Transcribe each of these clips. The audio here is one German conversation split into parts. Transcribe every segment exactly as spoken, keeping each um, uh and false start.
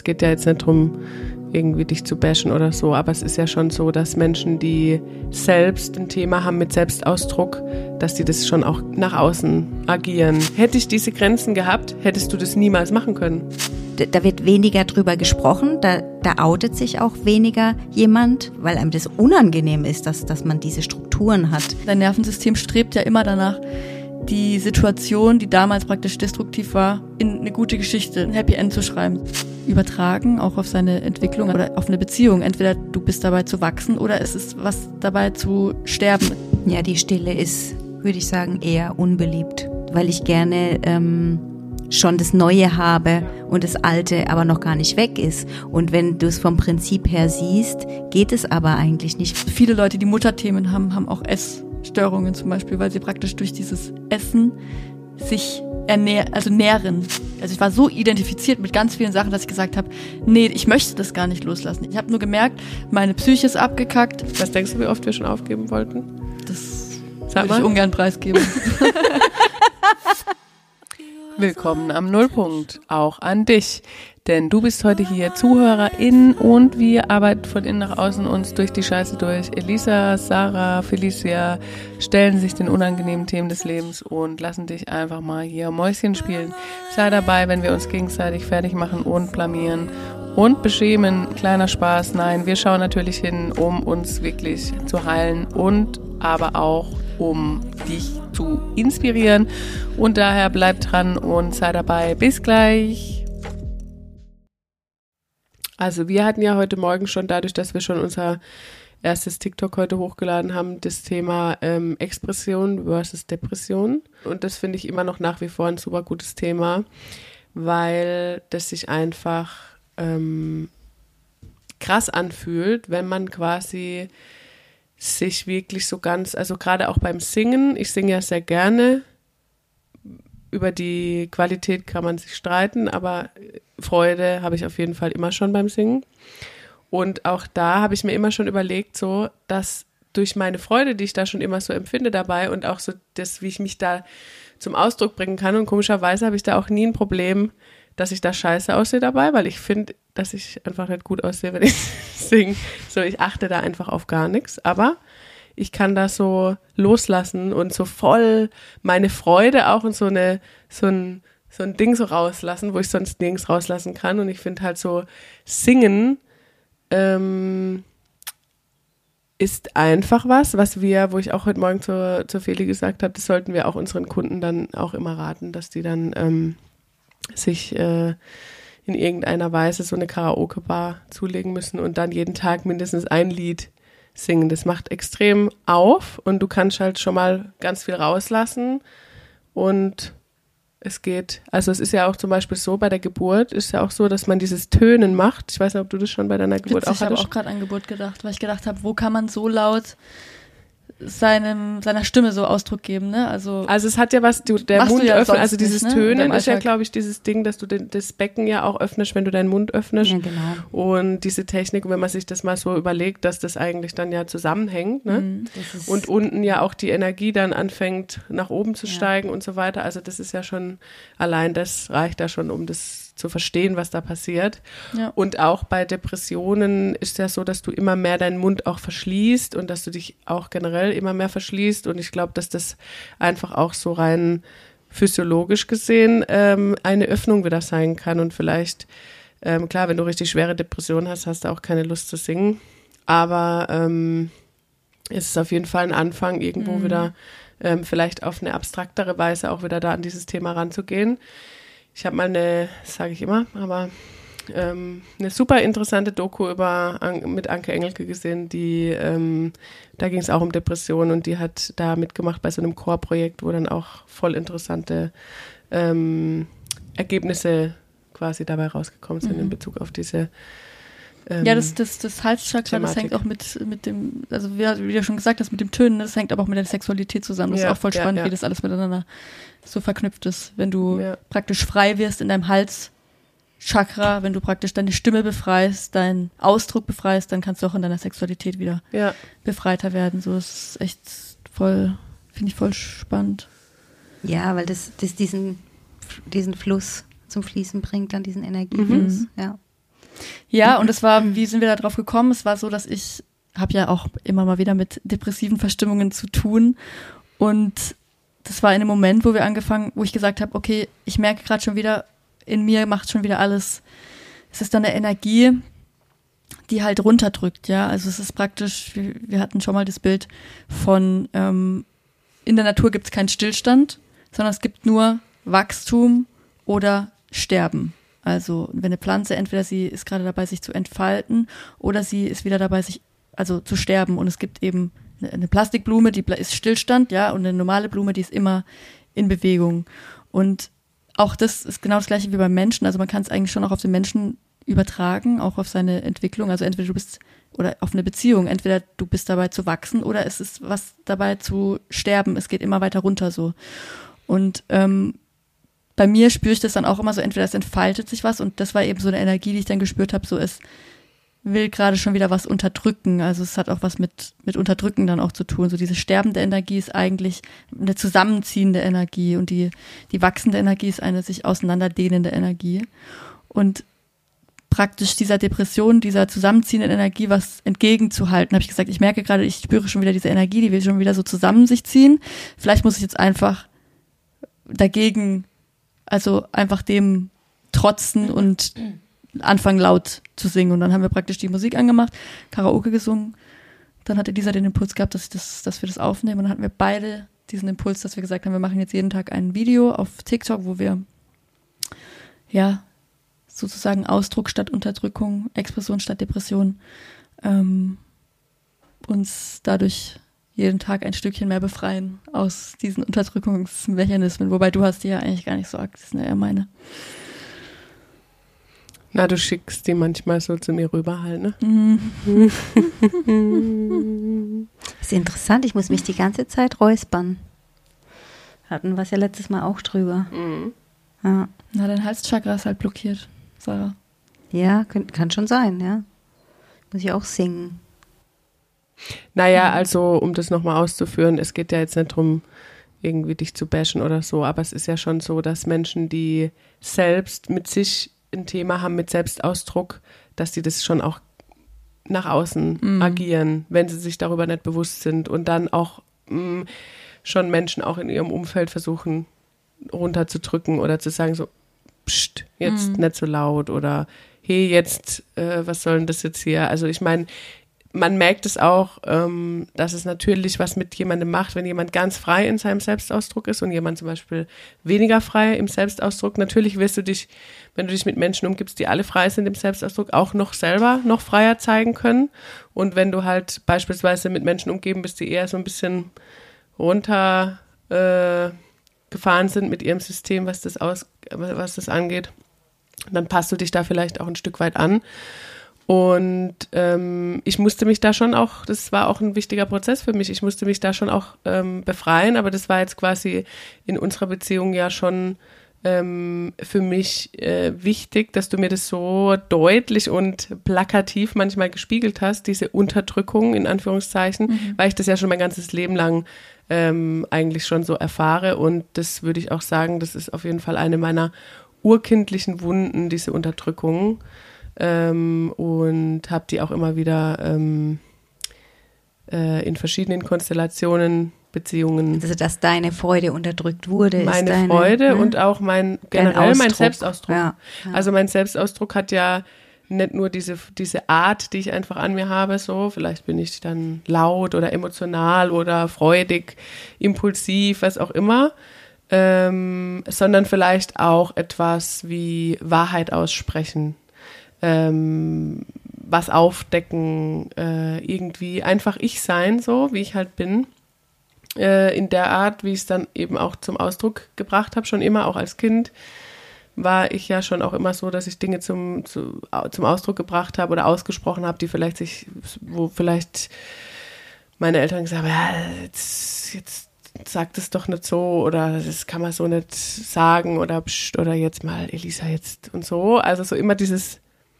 Es geht ja jetzt nicht darum, irgendwie dich zu bashen oder so, aber es ist ja schon so, dass Menschen, die selbst ein Thema haben mit Selbstausdruck, dass die das schon auch nach außen agieren. Hätte ich diese Grenzen gehabt, hättest du das niemals machen können. Da wird weniger drüber gesprochen, da, da outet sich auch weniger jemand, weil einem das unangenehm ist, dass, dass man diese Strukturen hat. Dein Nervensystem strebt ja immer danach, die Situation, die damals praktisch destruktiv war, in eine gute Geschichte, ein Happy End zu schreiben. Übertragen, auch auf seine Entwicklung oder auf eine Beziehung. Entweder du bist dabei zu wachsen oder es ist was dabei zu sterben. Ja, die Stille ist, würde ich sagen, eher unbeliebt, weil ich gerne ähm, schon das Neue habe und das Alte aber noch gar nicht weg ist. Und wenn du es vom Prinzip her siehst, geht es aber eigentlich nicht. Viele Leute, die Mutterthemen haben, haben auch Essstörungen zum Beispiel, weil sie praktisch durch dieses Essen sich ernähren, also nähren. Also ich war so identifiziert mit ganz vielen Sachen, dass ich gesagt habe, nee, ich möchte das gar nicht loslassen. Ich habe nur gemerkt, meine Psyche ist abgekackt. Was denkst du, wie oft wir schon aufgeben wollten? Das würde ich ungern preisgeben. Willkommen am Nullpunkt, auch an dich. Denn du bist heute hier Zuhörerin und wir arbeiten von innen nach außen uns durch die Scheiße durch. Elisa, Sarah, Felicia stellen sich den unangenehmen Themen des Lebens und lassen dich einfach mal hier Mäuschen spielen. Sei dabei, wenn wir uns gegenseitig fertig machen und blamieren und beschämen. Kleiner Spaß, nein, wir schauen natürlich hin, um uns wirklich zu heilen und aber auch um dich zu inspirieren. Und daher bleib dran und sei dabei. Bis gleich. Also wir hatten ja heute Morgen schon, dadurch, dass wir schon unser erstes TikTok heute hochgeladen haben, das Thema ähm, Expression versus Depression. Und das finde ich immer noch nach wie vor ein super gutes Thema, weil das sich einfach ähm, krass anfühlt, wenn man quasi sich wirklich so ganz, also gerade auch beim Singen, ich singe ja sehr gerne, über die Qualität kann man sich streiten, aber Freude habe ich auf jeden Fall immer schon beim Singen. Und auch da habe ich mir immer schon überlegt, so, dass durch meine Freude, die ich da schon immer so empfinde dabei und auch so das, wie ich mich da zum Ausdruck bringen kann, und komischerweise habe ich da auch nie ein Problem, dass ich da scheiße aussehe dabei, weil ich finde, dass ich einfach nicht gut aussehe, wenn ich singe. So, ich achte da einfach auf gar nichts, aber ich kann das so loslassen und so voll meine Freude auch und so eine, so ein, so ein Ding so rauslassen, wo ich sonst nirgends rauslassen kann. Und ich finde halt so, Singen ähm, ist einfach was, was wir, wo ich auch heute Morgen zur, zur Feli gesagt habe, das sollten wir auch unseren Kunden dann auch immer raten, dass die dann ähm, sich äh, in irgendeiner Weise so eine Karaoke-Bar zulegen müssen und dann jeden Tag mindestens ein Lied singen. Das macht extrem auf und du kannst halt schon mal ganz viel rauslassen und es geht, also es ist ja auch zum Beispiel so, bei der Geburt ist ja auch so, dass man dieses Tönen macht. Ich weiß nicht, ob du das schon bei deiner Geburt Witzig, auch hattest. Ich habe auch gerade an Geburt gedacht, weil ich gedacht habe, wo kann man so laut seinem seiner Stimme so Ausdruck geben, ne? Also Also es hat ja was, du, der Mund ja öffnet, also dieses nicht, ne? Tönen ist ja, glaube ich, dieses Ding, dass du den, das Becken ja auch öffnest, wenn du deinen Mund öffnest. Ja, genau. Und diese Technik, wenn man sich das mal so überlegt, dass das eigentlich dann ja zusammenhängt, ne? Mhm, das ist und unten ja auch die Energie dann anfängt, nach oben zu Ja. steigen und so weiter. Also das ist ja schon, allein das reicht da schon, um das zu verstehen, was da passiert. Ja. Und auch bei Depressionen ist ja so, dass du immer mehr deinen Mund auch verschließt und dass du dich auch generell immer mehr verschließt. Und ich glaube, dass das einfach auch so rein physiologisch gesehen ähm, eine Öffnung wieder sein kann. Und vielleicht, ähm, klar, wenn du richtig schwere Depressionen hast, hast du auch keine Lust zu singen. Aber ähm, es ist auf jeden Fall ein Anfang, irgendwo Mhm. wieder ähm, vielleicht auf eine abstraktere Weise auch wieder da an dieses Thema ranzugehen. Ich habe mal eine, das sage ich immer, aber ähm, eine super interessante Doku über An- mit Anke Engelke gesehen, die ähm, da ging es auch um Depressionen und die hat da mitgemacht bei so einem Chorprojekt, wo dann auch voll interessante ähm, Ergebnisse quasi dabei rausgekommen sind Mhm. in Bezug auf diese ähm, Ja, das, das, das Halschakra, das Thematik. hängt auch mit, mit dem, also wie, wie du schon gesagt hast, mit dem Tönen, das hängt aber auch mit der Sexualität zusammen. Das Ja, ist auch voll ja, spannend, ja. wie das alles miteinander so verknüpft ist. Wenn du Ja. praktisch frei wirst in deinem Halschakra, wenn du praktisch deine Stimme befreist, deinen Ausdruck befreist, dann kannst du auch in deiner Sexualität wieder Ja, befreiter werden. So, das ist echt voll, finde ich voll spannend. Ja, weil das, das diesen, diesen Fluss zum Fließen bringt, dann diesen Energiefluss. Mhm. Ja. Ja, und es war, wie sind wir da drauf gekommen? Es war so, dass ich habe ja auch immer mal wieder mit depressiven Verstimmungen zu tun. Und das war in einem Moment, wo wir angefangen, wo ich gesagt habe, okay, ich merke gerade schon wieder, in mir macht schon wieder alles. Es ist dann eine Energie, die halt runterdrückt, ja. Also es ist praktisch, wir, wir hatten schon mal das Bild von, ähm, in der Natur gibt es keinen Stillstand, sondern es gibt nur Wachstum oder Sterben. Also wenn eine Pflanze, entweder sie ist gerade dabei, sich zu entfalten oder sie ist wieder dabei, sich also zu sterben. Und es gibt eben eine, eine Plastikblume, die ist Stillstand, ja, und eine normale Blume, die ist immer in Bewegung. Und auch das ist genau das Gleiche wie beim Menschen. Also man kann es eigentlich schon auch auf den Menschen übertragen, auch auf seine Entwicklung. Also entweder du bist, oder auf eine Beziehung, entweder du bist dabei zu wachsen oder es ist was dabei zu sterben. Es geht immer weiter runter so. Und ähm, bei mir spüre ich das dann auch immer so, entweder es entfaltet sich was und das war eben so eine Energie, die ich dann gespürt habe, so es will gerade schon wieder was unterdrücken. Also es hat auch was mit mit Unterdrücken dann auch zu tun. So diese sterbende Energie ist eigentlich eine zusammenziehende Energie und die die wachsende Energie ist eine sich auseinanderdehnende Energie. Und praktisch dieser Depression, dieser zusammenziehenden Energie was entgegenzuhalten, habe ich gesagt, ich merke gerade, ich spüre schon wieder diese Energie, die will schon wieder so zusammen sich ziehen. Vielleicht muss ich jetzt einfach dagegen, also einfach dem trotzen und anfangen laut zu singen. Und dann haben wir praktisch die Musik angemacht, Karaoke gesungen. Dann hatte dieser den Impuls gehabt, dass, ich das, dass wir das aufnehmen. Und dann hatten wir beide diesen Impuls, dass wir gesagt haben, wir machen jetzt jeden Tag ein Video auf TikTok, wo wir ja sozusagen Ausdruck statt Unterdrückung, Expression statt Depression, ähm, uns dadurch jeden Tag ein Stückchen mehr befreien aus diesen Unterdrückungsmechanismen. Wobei du hast die ja eigentlich gar nicht so arg, das sind ja eher meine. Na, du schickst die manchmal so zu mir rüber halt, ne? Mhm. Das ist interessant, ich muss mich die ganze Zeit räuspern. Hatten wir es ja letztes Mal auch drüber. Mhm. Ja. Na, dein Halschakra ist halt blockiert, Sarah. Ja, kann, kann schon sein, ja. Muss ich auch singen. Naja, also um das nochmal auszuführen, es geht ja jetzt nicht darum, irgendwie dich zu bashen oder so, aber es ist ja schon so, dass Menschen, die selbst mit sich ein Thema haben, mit Selbstausdruck, dass die das schon auch nach außen mm. agieren, wenn sie sich darüber nicht bewusst sind und dann auch mh, schon Menschen auch in ihrem Umfeld versuchen runterzudrücken oder zu sagen so, pst, jetzt mm. nicht so laut oder hey, jetzt, äh, was soll denn das jetzt hier? Also ich meine, man merkt es auch, ähm, dass es natürlich was mit jemandem macht, wenn jemand ganz frei in seinem Selbstausdruck ist und jemand zum Beispiel weniger frei im Selbstausdruck. Natürlich wirst du dich, wenn du dich mit Menschen umgibst, die alle frei sind im Selbstausdruck, auch noch selber noch freier zeigen können. Und wenn du halt beispielsweise mit Menschen umgeben bist, die eher so ein bisschen runter äh, gefahren sind mit ihrem System, was das aus, was das angeht, dann passt du dich da vielleicht auch ein Stück weit an. Und ähm, ich musste mich da schon auch, das war auch ein wichtiger Prozess für mich, ich musste mich da schon auch ähm, befreien, aber das war jetzt quasi in unserer Beziehung ja schon ähm, für mich äh, wichtig, dass du mir das so deutlich und plakativ manchmal gespiegelt hast, diese Unterdrückung in Anführungszeichen, mhm. weil ich das ja schon mein ganzes Leben lang ähm, eigentlich schon so erfahre und das würde ich auch sagen, das ist auf jeden Fall eine meiner urkindlichen Wunden, diese Unterdrückung. Ähm, und habe die auch immer wieder ähm, äh, in verschiedenen Konstellationen, Beziehungen. Also, dass deine Freude unterdrückt wurde. Meine ist deine, Freude ne? und auch mein, generell mein Selbstausdruck. Ja, ja. Also mein Selbstausdruck hat ja nicht nur diese, diese Art, die ich einfach an mir habe, so, vielleicht bin ich dann laut oder emotional oder freudig, impulsiv, was auch immer, ähm, sondern vielleicht auch etwas wie Wahrheit aussprechen. Ähm, was aufdecken, äh, irgendwie einfach ich sein, so wie ich halt bin, äh, in der Art, wie ich es dann eben auch zum Ausdruck gebracht habe, schon immer, auch als Kind, war ich ja schon auch immer so, dass ich Dinge zum, zu, zum Ausdruck gebracht habe oder ausgesprochen habe, die vielleicht sich, wo vielleicht meine Eltern gesagt haben, ja, jetzt, jetzt sag das doch nicht so oder das kann man so nicht sagen oder pst, oder jetzt mal Elisa jetzt und so, also so immer dieses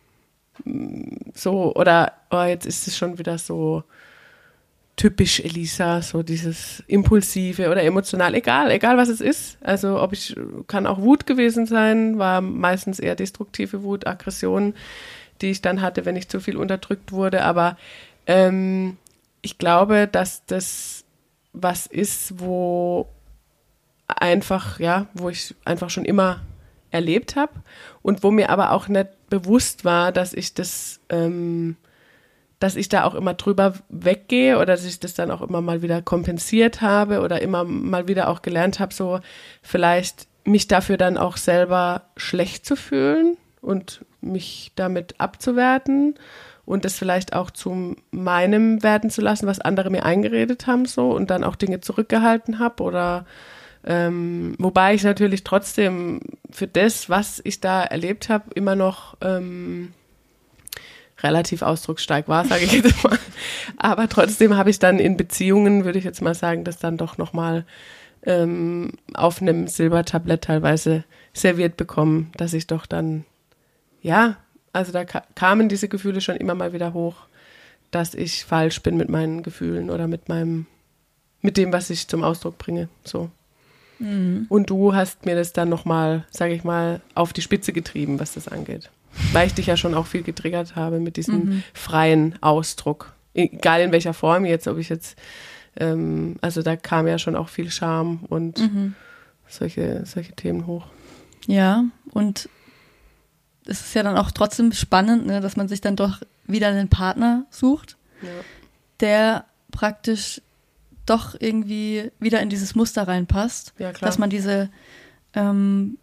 so, oder oh, jetzt ist es schon wieder so typisch Elisa, so dieses impulsive oder emotional, egal, egal was es ist. Also ob ich, kann auch Wut gewesen sein, war meistens eher destruktive Wut, Aggression, die ich dann hatte, wenn ich zu viel unterdrückt wurde. Aber ähm, ich glaube, dass das was ist, wo einfach, ja, wo ich einfach schon immer erlebt habe und wo mir aber auch nicht bewusst war, dass ich das, ähm, dass ich da auch immer drüber weggehe oder dass ich das dann auch immer mal wieder kompensiert habe oder immer mal wieder auch gelernt habe, so vielleicht mich dafür dann auch selber schlecht zu fühlen und mich damit abzuwerten und das vielleicht auch zu meinem werden zu lassen, was andere mir eingeredet haben, so, und dann auch Dinge zurückgehalten habe oder ähm, wobei ich natürlich trotzdem für das, was ich da erlebt habe, immer noch ähm, relativ ausdrucksstark war, sage ich jetzt mal. Aber trotzdem habe ich dann in Beziehungen, würde ich jetzt mal sagen, das dann doch nochmal ähm, auf einem Silbertablett teilweise serviert bekommen, dass ich doch dann, ja, also da ka- kamen diese Gefühle schon immer mal wieder hoch, dass ich falsch bin mit meinen Gefühlen oder mit meinem, mit dem, was ich zum Ausdruck bringe, so. Mhm. Und du hast mir das dann nochmal, sage ich mal, auf die Spitze getrieben, was das angeht. Weil ich dich ja schon auch viel getriggert habe mit diesem mhm. freien Ausdruck. Egal in welcher Form jetzt, ob ich jetzt, ähm, also da kam ja schon auch viel Scham und mhm. solche, solche Themen hoch. Ja, und es ist ja dann auch trotzdem spannend, ne, dass man sich dann doch wieder einen Partner sucht, ja. der praktisch doch irgendwie wieder in dieses Muster reinpasst, ja, klar. Dass man diese ähm,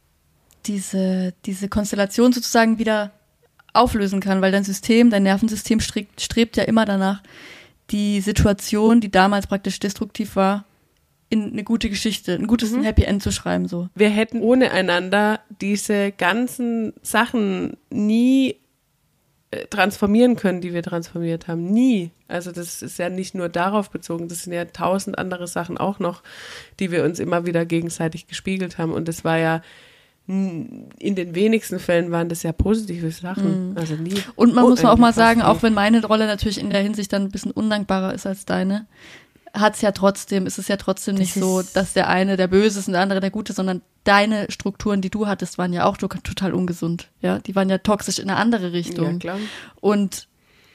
diese diese Konstellation sozusagen wieder auflösen kann, weil dein System, dein Nervensystem strebt, strebt ja immer danach, die Situation, die damals praktisch destruktiv war, in eine gute Geschichte, ein gutes mhm. Happy End zu schreiben. So. Wir hätten ohne einander diese ganzen Sachen nie äh, transformieren können, die wir transformiert haben. Nie. Also das ist ja nicht nur darauf bezogen, das sind ja tausend andere Sachen auch noch, die wir uns immer wieder gegenseitig gespiegelt haben. Und das war ja in den wenigsten Fällen waren das ja positive Sachen, mhm. also nie. Und man oh, muss auch mal sagen, nie. Auch wenn meine Rolle natürlich in der Hinsicht dann ein bisschen undankbarer ist als deine, hat es ja trotzdem, ist es ja trotzdem das nicht so, dass der eine der Böse ist und der andere der Gute, sondern deine Strukturen, die du hattest, waren ja auch total ungesund, ja, die waren ja toxisch in eine andere Richtung. Ja, klar. Und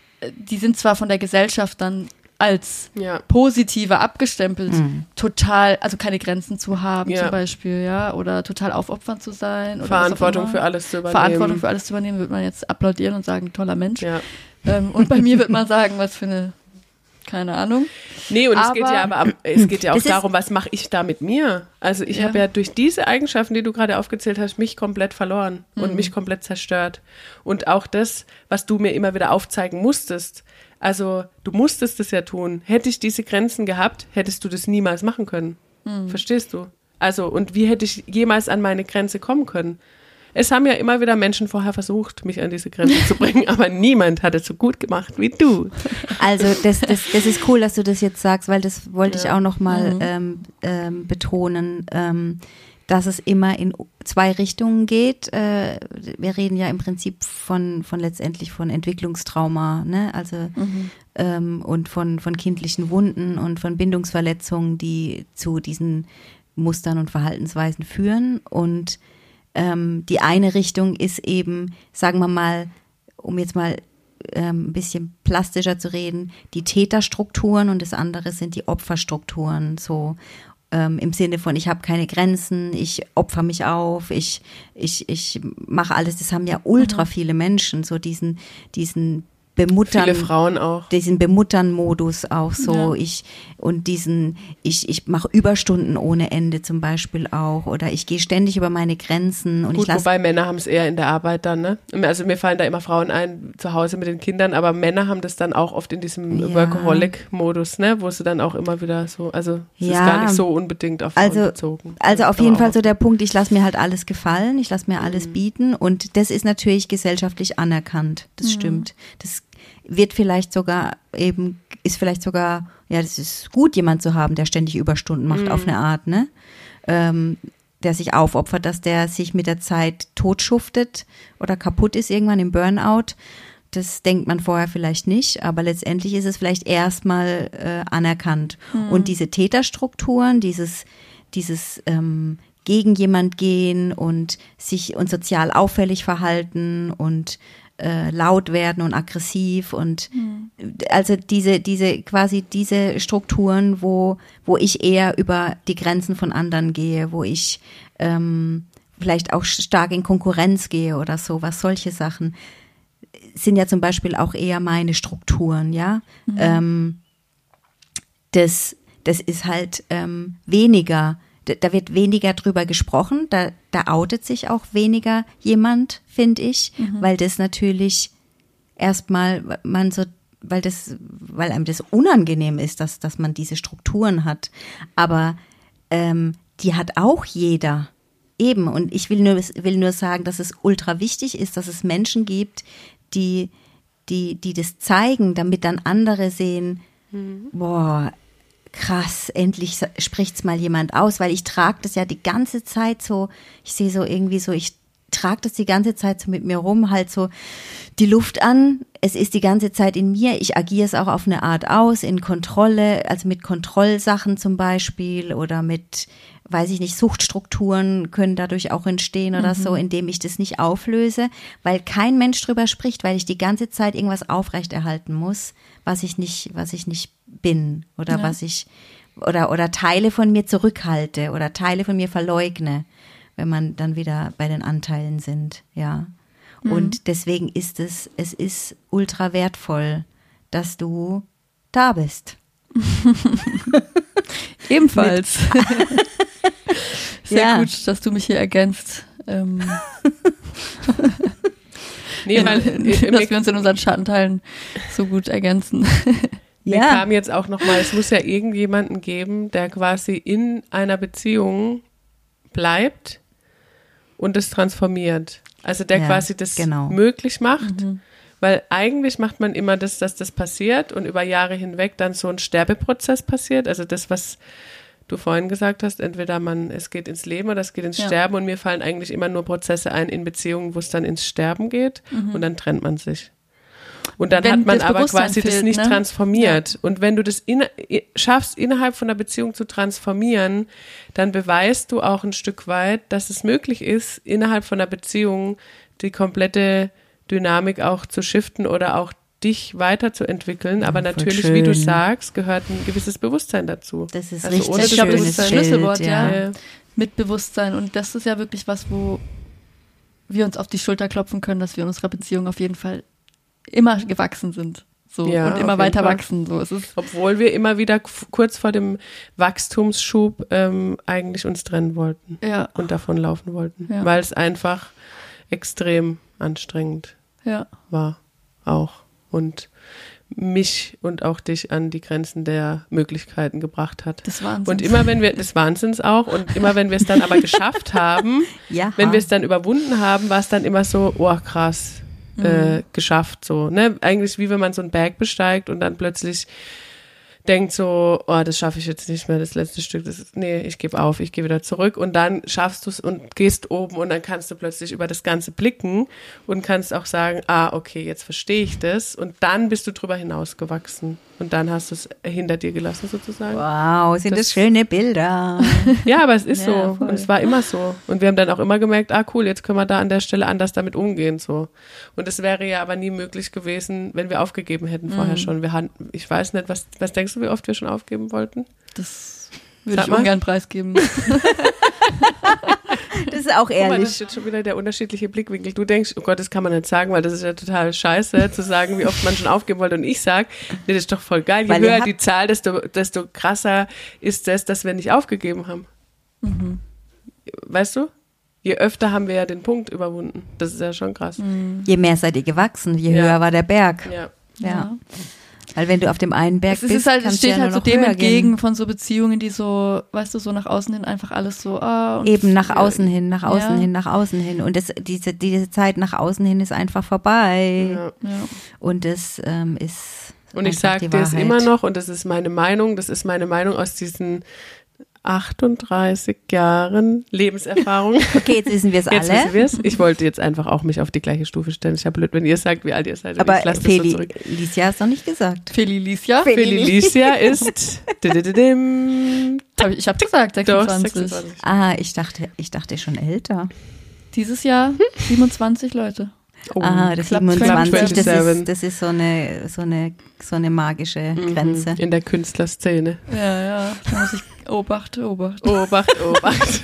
die sind zwar von der Gesellschaft dann als ja. positiver abgestempelt, mhm. total, also keine Grenzen zu haben ja. zum Beispiel, ja, oder total aufopfernd zu sein. Oder Verantwortung für alles zu übernehmen. Verantwortung für alles zu übernehmen, wird man jetzt applaudieren und sagen, toller Mensch. Ja. Ähm, und bei mir wird man sagen, was für eine, keine Ahnung. Nee, und aber, es geht ja aber es geht ja auch darum, was mache ich da mit mir? Also ich ja. habe ja durch diese Eigenschaften, die du gerade aufgezählt hast, mich komplett verloren mhm. und mich komplett zerstört. Und auch das, was du mir immer wieder aufzeigen musstest, also du musstest es ja tun. Hätte ich diese Grenzen gehabt, hättest du das niemals machen können. Mhm. Verstehst du? Also und wie hätte ich jemals an meine Grenze kommen können? Es haben ja immer wieder Menschen vorher versucht, mich an diese Grenze zu bringen, aber niemand hat es so gut gemacht wie du. Also das, das, das ist cool, dass du das jetzt sagst, weil das wollte ja. ich auch noch mal mhm. ähm, ähm, betonen, ähm, dass es immer in zwei Richtungen geht. Äh, wir reden ja im Prinzip von, von letztendlich von Entwicklungstrauma, ne? Also mhm. ähm, und von, von kindlichen Wunden und von Bindungsverletzungen, die zu diesen Mustern und Verhaltensweisen führen. Und ähm, die eine Richtung ist eben, sagen wir mal, um jetzt mal ähm, ein bisschen plastischer zu reden, die Täterstrukturen und das andere sind die Opferstrukturen, so. Ähm, im Sinne von, ich habe keine Grenzen, ich opfer mich auf, ich, ich, ich mache alles, das haben ja ultra viele Menschen, so diesen, diesen Bemuttern. Viele Frauen auch. Diesen Bemuttern-Modus auch so, ja. ich, und diesen, ich, ich mache Überstunden ohne Ende zum Beispiel auch, oder ich gehe ständig über meine Grenzen. Und Gut, ich lass, wobei Männer haben es eher in der Arbeit dann, ne? Also mir fallen da immer Frauen ein, zu Hause mit den Kindern, aber Männer haben das dann auch oft in diesem ja. Workaholic-Modus, ne? Wo sie dann auch immer wieder so, also es ja. ist gar nicht so unbedingt auf Frauen also, bezogen. Also auf aber jeden Fall auch. so der Punkt, ich lasse mir halt alles gefallen, ich lasse mir alles mhm. bieten, und das ist natürlich gesellschaftlich anerkannt, das mhm. stimmt. Das wird vielleicht sogar eben, ist vielleicht sogar, ja, das ist gut, jemand zu haben, der ständig Überstunden macht, mhm. auf eine Art, ne? Ähm, der sich aufopfert, dass der sich mit der Zeit totschuftet oder kaputt ist irgendwann im Burnout. Das denkt man vorher vielleicht nicht, aber letztendlich ist es vielleicht erstmal äh, anerkannt. Mhm. Und diese Täterstrukturen, dieses, dieses ähm, gegen jemand gehen und sich und sozial auffällig verhalten und äh, laut werden und aggressiv und mhm. also diese, diese, quasi diese Strukturen, wo, wo ich eher über die Grenzen von anderen gehe, wo ich ähm, vielleicht auch stark in Konkurrenz gehe oder so, was solche Sachen sind ja zum Beispiel auch eher meine Strukturen, ja. Mhm. Ähm, das, das ist halt ähm, weniger, da, da wird weniger drüber gesprochen, da, da outet sich auch weniger jemand, finde ich, mhm. weil das natürlich erstmal man so, weil das, weil einem das unangenehm ist, dass, dass man diese Strukturen hat. Aber ähm, die hat auch jeder. Eben. Und ich will nur, will nur sagen, dass es ultra wichtig ist, dass es Menschen gibt, die, die, die das zeigen, damit dann andere sehen, mhm. boah, krass, endlich spricht's mal jemand aus, weil ich trage das ja die ganze Zeit so, ich sehe so irgendwie so, ich trage das die ganze Zeit so mit mir rum, halt so die Luft an, es ist die ganze Zeit in mir, ich agiere es auch auf eine Art aus, in Kontrolle, also mit Kontrollsachen zum Beispiel oder mit, weiß ich nicht, Suchtstrukturen können dadurch auch entstehen oder mhm. so, indem ich das nicht auflöse, weil kein Mensch drüber spricht, weil ich die ganze Zeit irgendwas aufrechterhalten muss, was ich nicht, was ich nicht bin oder ja. was ich, oder, oder Teile von mir zurückhalte oder Teile von mir verleugne, wenn man dann wieder bei den Anteilen sind, ja. Mhm. Und deswegen ist es, es ist ultra wertvoll, dass du da bist. Ebenfalls. Sehr ja. gut, dass du mich hier ergänzt. Ähm. nee, weil, dass wir uns in unseren Schattenteilen so gut ergänzen. Mir ja. kam jetzt auch nochmal, es muss ja irgendjemanden geben, der quasi in einer Beziehung bleibt und es transformiert. Also der ja, quasi das genau. möglich macht. Mhm. Weil eigentlich macht man immer das, dass das passiert und über Jahre hinweg dann so ein Sterbeprozess passiert. Also das, was du vorhin gesagt hast, entweder man, es geht ins Leben oder es geht ins ja. Sterben und mir fallen eigentlich immer nur Prozesse ein in Beziehungen, wo es dann ins Sterben geht mhm. und dann trennt man sich. Und dann wenn hat man aber quasi fehlt, das nicht ne? transformiert. Ja. Und wenn du das in, schaffst, innerhalb von einer Beziehung zu transformieren, dann beweist du auch ein Stück weit, dass es möglich ist, innerhalb von einer Beziehung die komplette Dynamik auch zu shiften oder auch dich weiterzuentwickeln. Aber ja, natürlich, schön. Wie du sagst, gehört ein gewisses Bewusstsein dazu. Das ist also richtig ohne schön. Ich glaube, das ist das Schlüsselwort, Schild, ja. ja. Mit Bewusstsein. Und das ist ja wirklich was, wo wir uns auf die Schulter klopfen können, dass wir in unserer Beziehung auf jeden Fall immer gewachsen sind. So, ja, und immer weiter Fall. wachsen. So, es ist Obwohl wir immer wieder k- kurz vor dem Wachstumsschub ähm, eigentlich uns trennen wollten ja. und davonlaufen wollten. Ja. Weil es einfach extrem anstrengend ja. war auch. Und mich und auch dich an die Grenzen der Möglichkeiten gebracht hat. Das Wahnsinns. Und immer wenn wir, des Wahnsinns auch, und immer wenn wir es dann aber geschafft haben, ja. wenn wir es dann überwunden haben, war es dann immer so, oh krass, mhm. äh, geschafft so. Ne? Eigentlich wie wenn man so einen Berg besteigt und dann plötzlich denkt so, oh, das schaffe ich jetzt nicht mehr, das letzte Stück, das ist, nee, ich gebe auf, ich gehe wieder zurück und dann schaffst du es und gehst oben und dann kannst du plötzlich über das Ganze blicken und kannst auch sagen, ah, okay, jetzt verstehe ich das und dann bist du drüber hinausgewachsen und dann hast du es hinter dir gelassen sozusagen. Wow, sind das, das schöne Bilder. Ja, aber es ist ja, so voll. Und es war immer so und wir haben dann auch immer gemerkt, ah cool, jetzt können wir da an der Stelle anders damit umgehen so und es wäre ja aber nie möglich gewesen, wenn wir aufgegeben hätten vorher mhm. schon. Wir hatten, ich weiß nicht, was, was denkst du, wie oft wir schon aufgeben wollten? Das würde ich ungern preisgeben. Das ist auch ehrlich. Mal, das ist jetzt schon wieder der unterschiedliche Blickwinkel. Du denkst, oh Gott, das kann man nicht sagen, weil das ist ja total scheiße, zu sagen, wie oft man schon aufgeben wollte. Und ich sag, nee, das ist doch voll geil. Je weil höher die Zahl, desto, desto krasser ist das, dass wir nicht aufgegeben haben. Mhm. Weißt du? Je öfter haben wir ja den Punkt überwunden. Das ist ja schon krass. Mhm. Je mehr seid ihr gewachsen, je ja. höher war der Berg. Ja. Ja. ja. Weil wenn du auf dem einen Berg es bist, halt, kannst es steht du ja halt nur so dem entgegen gehen. Von so Beziehungen, die so, weißt du, so nach außen hin einfach alles so, ah. Und eben nach außen ja, hin, nach außen ja. hin, nach außen hin. Und das, diese, diese Zeit nach außen hin ist einfach vorbei. Ja. Ja. Und das ähm, ist Und ich sage dir es immer noch, und das ist meine Meinung, das ist meine Meinung aus diesen achtunddreißig Jahren Lebenserfahrung. Okay, jetzt wissen wir es alle. Jetzt wissen wir es. Ich wollte jetzt einfach auch mich auf die gleiche Stufe stellen. Ich habe blöd, wenn ihr sagt, wie alt ihr seid. Aber ich lasse Feli, das so zurück. Licia hast noch nicht gesagt. Feli Licia? Feli Licia ist ich habe gesagt, sechsundzwanzig. Doch, sechsundzwanzig. Ah, ich dachte, ich dachte schon älter. Dieses Jahr siebenundzwanzig Leute. Oh, ah, das Club siebenundzwanzig, das siebenundzwanzig. ist, das ist so eine, so eine, so eine magische Grenze. In der Künstlerszene. Ja, ja, da muss ich Obacht, Obacht. Obacht, Obacht.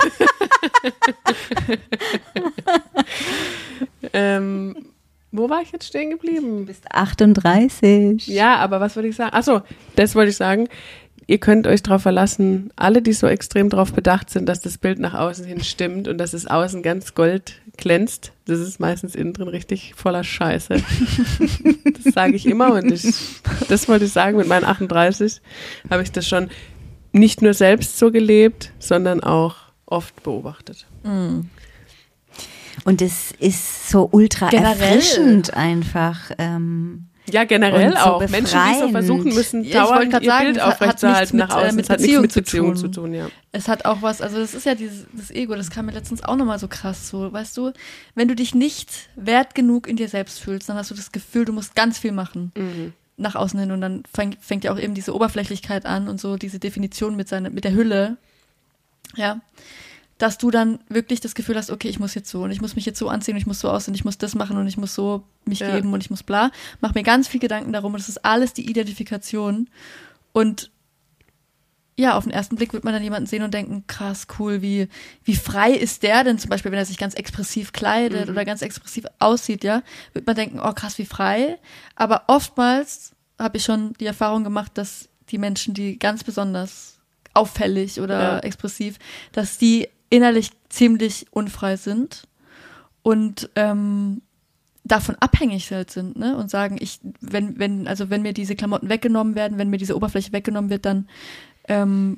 ähm, wo war ich jetzt stehen geblieben? Du bist achtunddreißig. Ja, aber was wollte ich sagen? Achso, das wollte ich sagen. Ihr könnt euch darauf verlassen, alle, die so extrem darauf bedacht sind, dass das Bild nach außen hin stimmt und dass es außen ganz gold glänzt, das ist meistens innen drin richtig voller Scheiße. Das sage ich immer und ich, das wollte ich sagen, mit meinen achtunddreißig habe ich das schon nicht nur selbst so gelebt, sondern auch oft beobachtet. Mhm. Und es ist so ultra Generell. erfrischend einfach. Ähm, Ja, generell Und so auch. Menschen, die so befreiend. versuchen müssen, Ja, ich wollte dauernd grad ihr sagen, Bild es hat- hat aufrechtzuerhalten nichts nach mit, äh, außen. mit Es hat nichts Beziehung mit zu Beziehung tun. zu tun, ja. Es hat auch was, also das ist ja dieses das Ego, das kam mir letztens auch nochmal so krass so, weißt du, wenn du dich nicht wert genug in dir selbst fühlst, dann hast du das Gefühl, du musst ganz viel machen Mhm. nach außen hin und dann fängt, fängt ja auch eben diese Oberflächlichkeit an und so diese Definition mit seiner, mit der Hülle, ja, dass du dann wirklich das Gefühl hast, okay, ich muss jetzt so und ich muss mich jetzt so anziehen und ich muss so aussehen, ich muss das machen und ich muss so mich Ja. geben und ich muss bla. Mach mir ganz viel Gedanken darum und das ist alles die Identifikation und ja, auf den ersten Blick wird man dann jemanden sehen und denken, krass, cool, wie, wie frei ist der denn zum Beispiel, wenn er sich ganz expressiv kleidet Mhm. oder ganz expressiv aussieht, ja, wird man denken, oh krass, wie frei. Aber oftmals habe ich schon die Erfahrung gemacht, dass die Menschen, die ganz besonders auffällig oder Ja. expressiv, dass die innerlich ziemlich unfrei sind und ähm, davon abhängig halt sind, ne? Und sagen, ich, wenn, wenn, also wenn mir diese Klamotten weggenommen werden, wenn mir diese Oberfläche weggenommen wird, dann ähm,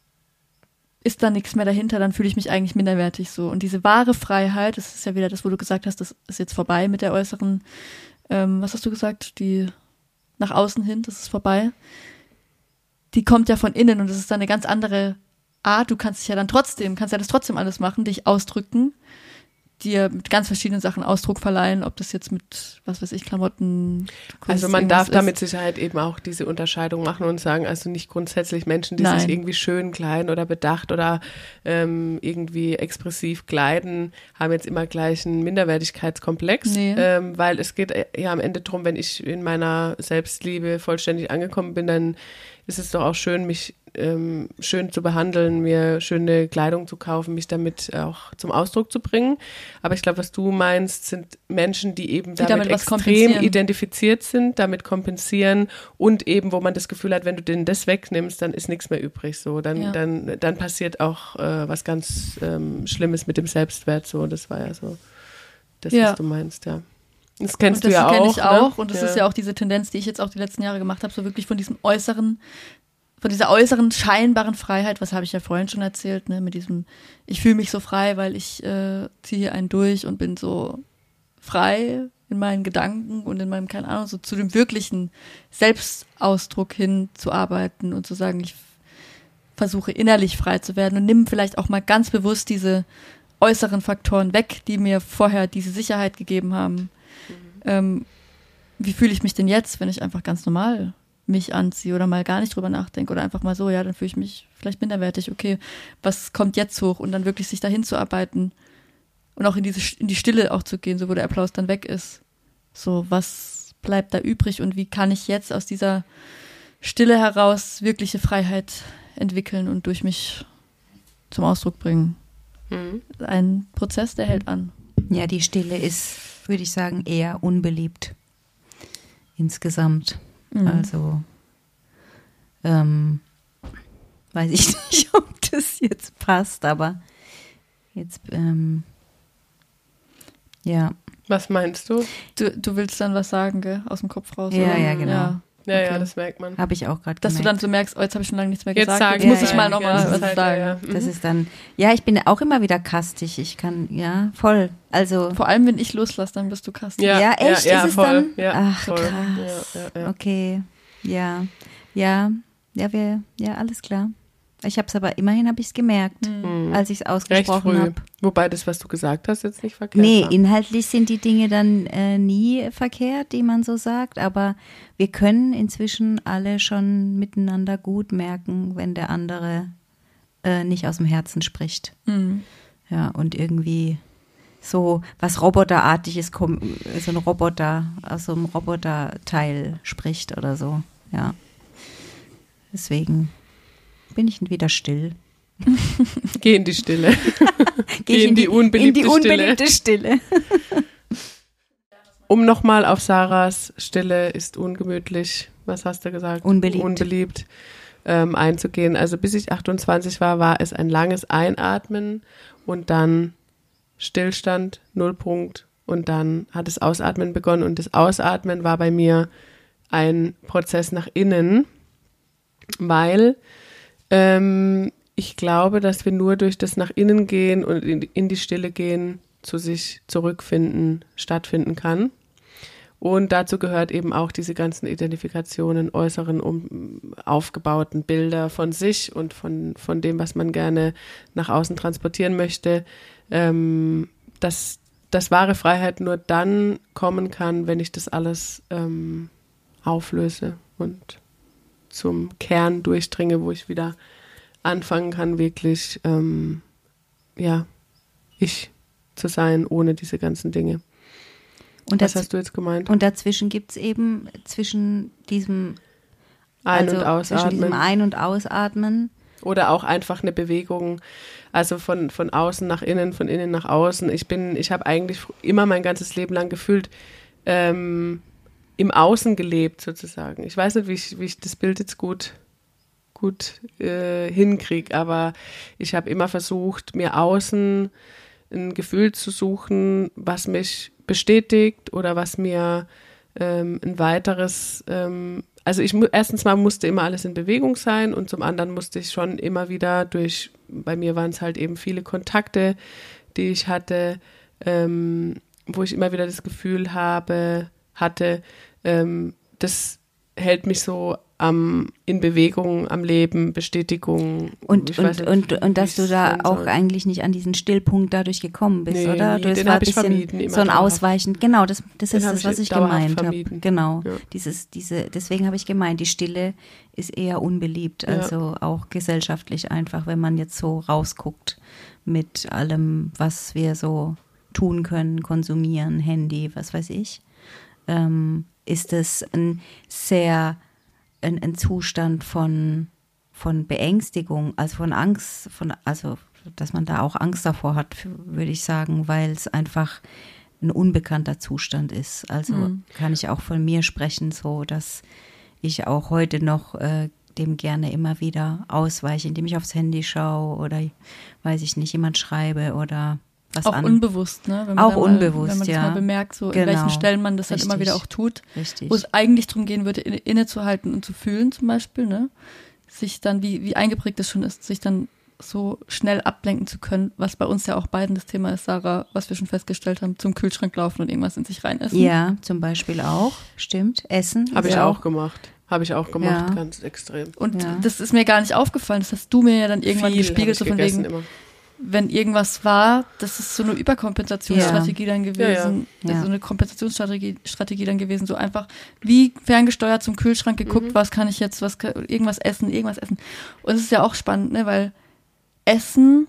ist da nichts mehr dahinter, dann fühle ich mich eigentlich minderwertig so. Und diese wahre Freiheit, das ist ja wieder das, wo du gesagt hast, das ist jetzt vorbei mit der äußeren, ähm, was hast du gesagt, die nach außen hin, das ist vorbei. Die kommt ja von innen und das ist dann eine ganz andere Art. Du kannst dich ja dann trotzdem, kannst ja das trotzdem alles machen, dich ausdrücken, dir mit ganz verschiedenen Sachen Ausdruck verleihen, ob das jetzt mit, was weiß ich, Klamotten, Kunst, Also man irgendwas darf da ist. mit Sicherheit eben auch diese Unterscheidung machen und sagen, also nicht grundsätzlich Menschen, die Nein. sich irgendwie schön kleiden oder bedacht oder ähm, irgendwie expressiv kleiden, haben jetzt immer gleich einen Minderwertigkeitskomplex, Nee. ähm, weil es geht ja am Ende darum, wenn ich in meiner Selbstliebe vollständig angekommen bin, dann ist es doch auch schön, mich ähm, schön zu behandeln, mir schöne Kleidung zu kaufen, mich damit auch zum Ausdruck zu bringen. Aber ich glaube, was du meinst, sind Menschen, die eben Die damit, damit was extrem kompensieren. identifiziert sind, damit kompensieren und eben, wo man das Gefühl hat, wenn du denen das wegnimmst, dann ist nichts mehr übrig. So, dann, Ja. dann, dann passiert auch äh, was ganz ähm, Schlimmes mit dem Selbstwert. So, das war ja so das, Ja. was du meinst, ja. Das kennst und das du ja kenne auch. ich auch. Ne? Und das ist ja auch diese Tendenz, die ich jetzt auch die letzten Jahre gemacht habe, so wirklich von diesem äußeren, von dieser äußeren scheinbaren Freiheit, was habe ich ja vorhin schon erzählt, ne, mit diesem, ich fühle mich so frei, weil ich äh, ziehe hier einen durch und bin so frei in meinen Gedanken und in meinem, keine Ahnung, so zu dem wirklichen Selbstausdruck hin zu arbeiten und zu sagen, ich versuche innerlich frei zu werden und nimm vielleicht auch mal ganz bewusst diese äußeren Faktoren weg, die mir vorher diese Sicherheit gegeben haben. Ähm, wie fühle ich mich denn jetzt, wenn ich einfach ganz normal mich anziehe oder mal gar nicht drüber nachdenke oder einfach mal so, ja, dann fühle ich mich vielleicht minderwertig, okay, was kommt jetzt hoch und dann wirklich sich dahin zu arbeiten und auch in diese in die Stille auch zu gehen, so wo der Applaus dann weg ist. So, was bleibt da übrig und wie kann ich jetzt aus dieser Stille heraus wirkliche Freiheit entwickeln und durch mich zum Ausdruck bringen? Mhm. Ein Prozess, der hält an. Ja, die Stille ist, würde ich sagen, eher unbeliebt insgesamt. Mhm. Also ähm, weiß ich nicht, ob das jetzt passt, aber jetzt ähm, ja. Was meinst du? Du, du willst dann was sagen, gell? Aus dem Kopf raus. Ja, oder? ja, genau. Ja. Ja, Okay. ja, das merkt man. Habe ich auch gerade Dass du gemerkt. dann so merkst, oh, jetzt habe ich schon lange nichts mehr Jetzt gesagt. sagen Jetzt muss ja, ich ja, mal die nochmal ganze was Zeit, sagen. ja, ja. Das Mhm. ist dann, ja, ich bin auch immer wieder kastig. Ich kann, ja, voll. Also, Vor allem, wenn ich loslasse, dann bist du Kastin. ja, echt, ja, ist es voll. dann? Ja, Ach, voll. krass. Ja, ja, ja. Okay, ja, ja, ja, wir, ja, alles klar. Ich habe es aber, immerhin habe ich es gemerkt, Mhm. als ich es Recht ausgesprochen früh. habe. Wobei das, was du gesagt hast, jetzt nicht verkehrt Nee, war. inhaltlich sind die Dinge dann äh, nie verkehrt, die man so sagt, aber wir können inzwischen alle schon miteinander gut merken, wenn der andere äh, nicht aus dem Herzen spricht. Mhm. Ja, und irgendwie so was Roboterartiges, so ein Roboter, aus so einem Roboterteil spricht oder so, ja. Deswegen bin ich wieder still. Geh in die Stille. Geh, Geh in, in die unbeliebte, in die unbeliebte Stille. Stille. Um nochmal auf Sarahs Stille ist ungemütlich, was hast du gesagt? Unbeliebt. Unbeliebt ähm, einzugehen. Also bis ich achtundzwanzig war, war es ein langes Einatmen und dann Stillstand, Nullpunkt und dann hat das Ausatmen begonnen und das Ausatmen war bei mir ein Prozess nach innen, weil ähm, ich glaube, dass wir nur durch das nach innen gehen und in, in die Stille gehen, zu sich zurückfinden, stattfinden kann. Und dazu gehört eben auch diese ganzen Identifikationen, äußeren, um, aufgebauten Bilder von sich und von, von dem, was man gerne nach außen transportieren möchte, ähm, dass, dass wahre Freiheit nur dann kommen kann, wenn ich das alles ähm, auflöse und zum Kern durchdringe, wo ich wieder anfangen kann, wirklich ähm, ja, ich zu sein, ohne diese ganzen Dinge. Und Was das, hast du jetzt gemeint? Und dazwischen gibt es eben, zwischen diesem Ein- also und Ausatmen. Zwischen diesem Ein- und Ausatmen. Oder auch einfach eine Bewegung, also von, von außen nach innen, von innen nach außen. Ich bin, ich habe eigentlich immer mein ganzes Leben lang gefühlt ähm, im Außen gelebt sozusagen. Ich weiß nicht, wie ich, wie ich das Bild jetzt gut gut äh, hinkriege, aber ich habe immer versucht, mir außen ein Gefühl zu suchen, was mich bestätigt oder was mir ähm, ein weiteres, ähm, also ich erstens mal musste immer alles in Bewegung sein und zum anderen musste ich schon immer wieder durch, bei mir waren es halt eben viele Kontakte, die ich hatte, ähm, wo ich immer wieder das Gefühl habe, hatte, ähm, das hält mich so am, in Bewegung, am Leben, Bestätigung. Und, und, nicht, und, und dass du da auch soll. eigentlich nicht an diesen Stillpunkt dadurch gekommen bist, nee, oder? Nee, das den war habe ein ich vermieden. So ein Ausweichen. Genau, das, das ist das, was ich, ich gemeint habe. Genau. Ja. Dieses, diese, deswegen habe ich gemeint, die Stille ist eher unbeliebt, also ja. auch gesellschaftlich einfach, wenn man jetzt so rausguckt mit allem, was wir so tun können, konsumieren, Handy, was weiß ich, ähm, ist es ein sehr Ein, ein Zustand von, von Beängstigung, also von Angst, von, also dass man da auch Angst davor hat, würde ich sagen, weil es einfach ein unbekannter Zustand ist. Also mhm. kann ich auch von mir sprechen, so dass ich auch heute noch äh, dem gerne immer wieder ausweiche, indem ich aufs Handy schaue oder, weiß ich nicht, jemand schreibe oder was auch an. unbewusst, ne? Wenn man auch mal, unbewusst, wenn man das ja. mal bemerkt, so genau. in welchen Stellen man das Richtig. halt immer wieder auch tut. Richtig. Wo es eigentlich darum gehen würde, inne, innezuhalten und zu fühlen zum Beispiel, ne? Sich dann, wie, wie eingeprägt es schon ist, sich dann so schnell ablenken zu können, was bei uns ja auch beiden das Thema ist, Sarah, was wir schon festgestellt haben, zum Kühlschrank laufen und irgendwas in sich rein essen. Ja, zum Beispiel auch, stimmt. Essen. Habe ich auch gemacht. Habe ich auch gemacht, ja. ganz extrem. Und ja. das ist mir gar nicht aufgefallen, das hast du mir ja dann irgendwann Viel gespiegelt, so von wegen, immer. wenn irgendwas war, das ist so eine Überkompensationsstrategie ja. dann gewesen, ja, ja. so eine Kompensationsstrategie Strategie dann gewesen, so einfach wie ferngesteuert zum Kühlschrank geguckt, mhm. was kann ich jetzt, was irgendwas essen, irgendwas essen. Und es ist ja auch spannend, ne, weil Essen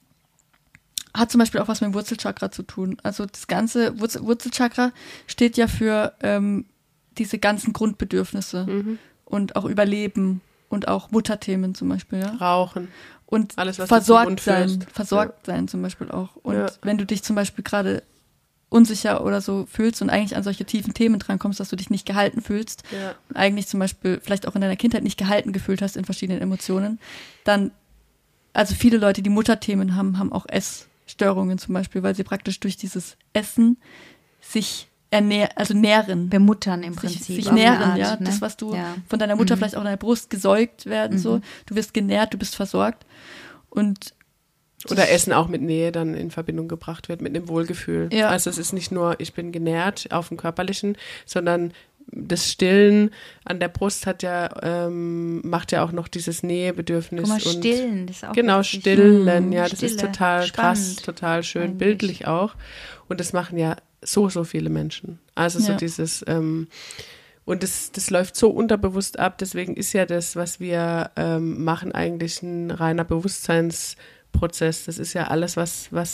hat zum Beispiel auch was mit dem Wurzelchakra zu tun. Also das ganze Wurzel, Wurzelchakra steht ja für ähm, diese ganzen Grundbedürfnisse mhm. und auch Überleben und auch Mutterthemen zum Beispiel, ja. Rauchen. Und alles, was versorgt sein, führst. versorgt ja. sein zum Beispiel auch. Und ja. wenn du dich zum Beispiel gerade unsicher oder so fühlst und eigentlich an solche tiefen Themen drankommst, dass du dich nicht gehalten fühlst, ja. und eigentlich zum Beispiel vielleicht auch in deiner Kindheit nicht gehalten gefühlt hast in verschiedenen Emotionen, dann, also viele Leute, die Mutterthemen haben, haben auch Essstörungen zum Beispiel, weil sie praktisch durch dieses Essen sich ernähren, also nähren. Bemuttern im sich, Prinzip. Sich nähren, Art, ja. Ne? Das, was du ja. von deiner Mutter mhm. vielleicht auch in deiner Brust gesäugt werden, mhm. so. Du wirst genährt, du bist versorgt. Und Oder Essen auch mit Nähe dann in Verbindung gebracht wird, mit einem Wohlgefühl. Ja. Also es ist nicht nur, ich bin genährt auf dem Körperlichen, sondern das Stillen an der Brust hat ja, ähm, macht ja auch noch dieses Nähebedürfnis. Guck mal, und stillen, das ist auch Genau, richtig. stillen, ja, das Stille. ist total Spannend. krass, total schön, Eigentlich. bildlich auch. Und das machen ja so, so viele Menschen. Also so Ja. dieses, ähm, und das, das läuft so unterbewusst ab, deswegen ist ja das, was wir ähm, machen, eigentlich ein reiner Bewusstseinsprozess. Das ist ja alles, was, was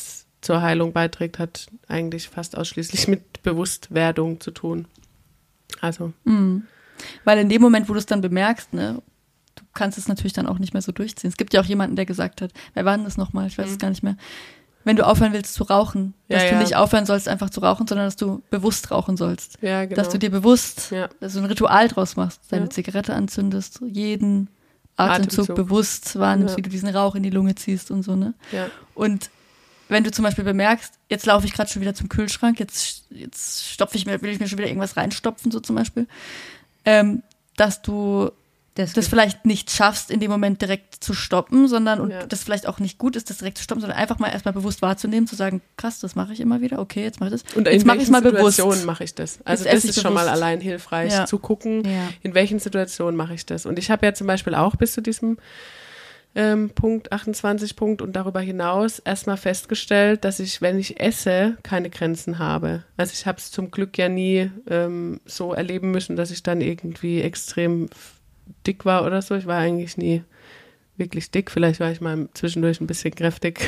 zur Heilung beiträgt, hat eigentlich fast ausschließlich mit Bewusstwerdung zu tun. Also. Mhm. Weil in dem Moment, wo du es dann bemerkst, ne, du kannst es natürlich dann auch nicht mehr so durchziehen. Es gibt ja auch jemanden, der gesagt hat, wer war denn das nochmal? Ich weiß mhm. es gar nicht mehr. Wenn du aufhören willst zu rauchen, dass ja, du ja. nicht aufhören sollst, einfach zu rauchen, sondern dass du bewusst rauchen sollst. Ja, genau. Dass du dir bewusst, ja. dass du ein Ritual draus machst, deine ja. Zigarette anzündest, jeden Atemzug, Atemzug. bewusst wahrnimmst, ja. wie du diesen Rauch in die Lunge ziehst und so, ne? Ja. Und wenn du zum Beispiel bemerkst, jetzt laufe ich gerade schon wieder zum Kühlschrank, jetzt, jetzt stopfe ich mir, will ich mir schon wieder irgendwas reinstopfen, so zum Beispiel, ähm, dass du Das, das vielleicht nicht schaffst, in dem Moment direkt zu stoppen, sondern und ja. das vielleicht auch nicht gut ist, das direkt zu stoppen, sondern einfach mal erstmal bewusst wahrzunehmen, zu sagen, krass, das mache ich immer wieder, okay, jetzt mache ich das. Und jetzt in welchen mal Situationen bewusst. mache ich das? Also das ist bewusst. Schon mal allein hilfreich, ja. zu gucken, ja. in welchen Situationen mache ich das. Und ich habe ja zum Beispiel auch bis zu diesem ähm, Punkt, achtundzwanzig Punkt und darüber hinaus erstmal festgestellt, dass ich, wenn ich esse, keine Grenzen habe. Also ich habe es zum Glück ja nie ähm, so erleben müssen, dass ich dann irgendwie extrem dick war oder so. Ich war eigentlich nie wirklich dick. Vielleicht war ich mal zwischendurch ein bisschen kräftig.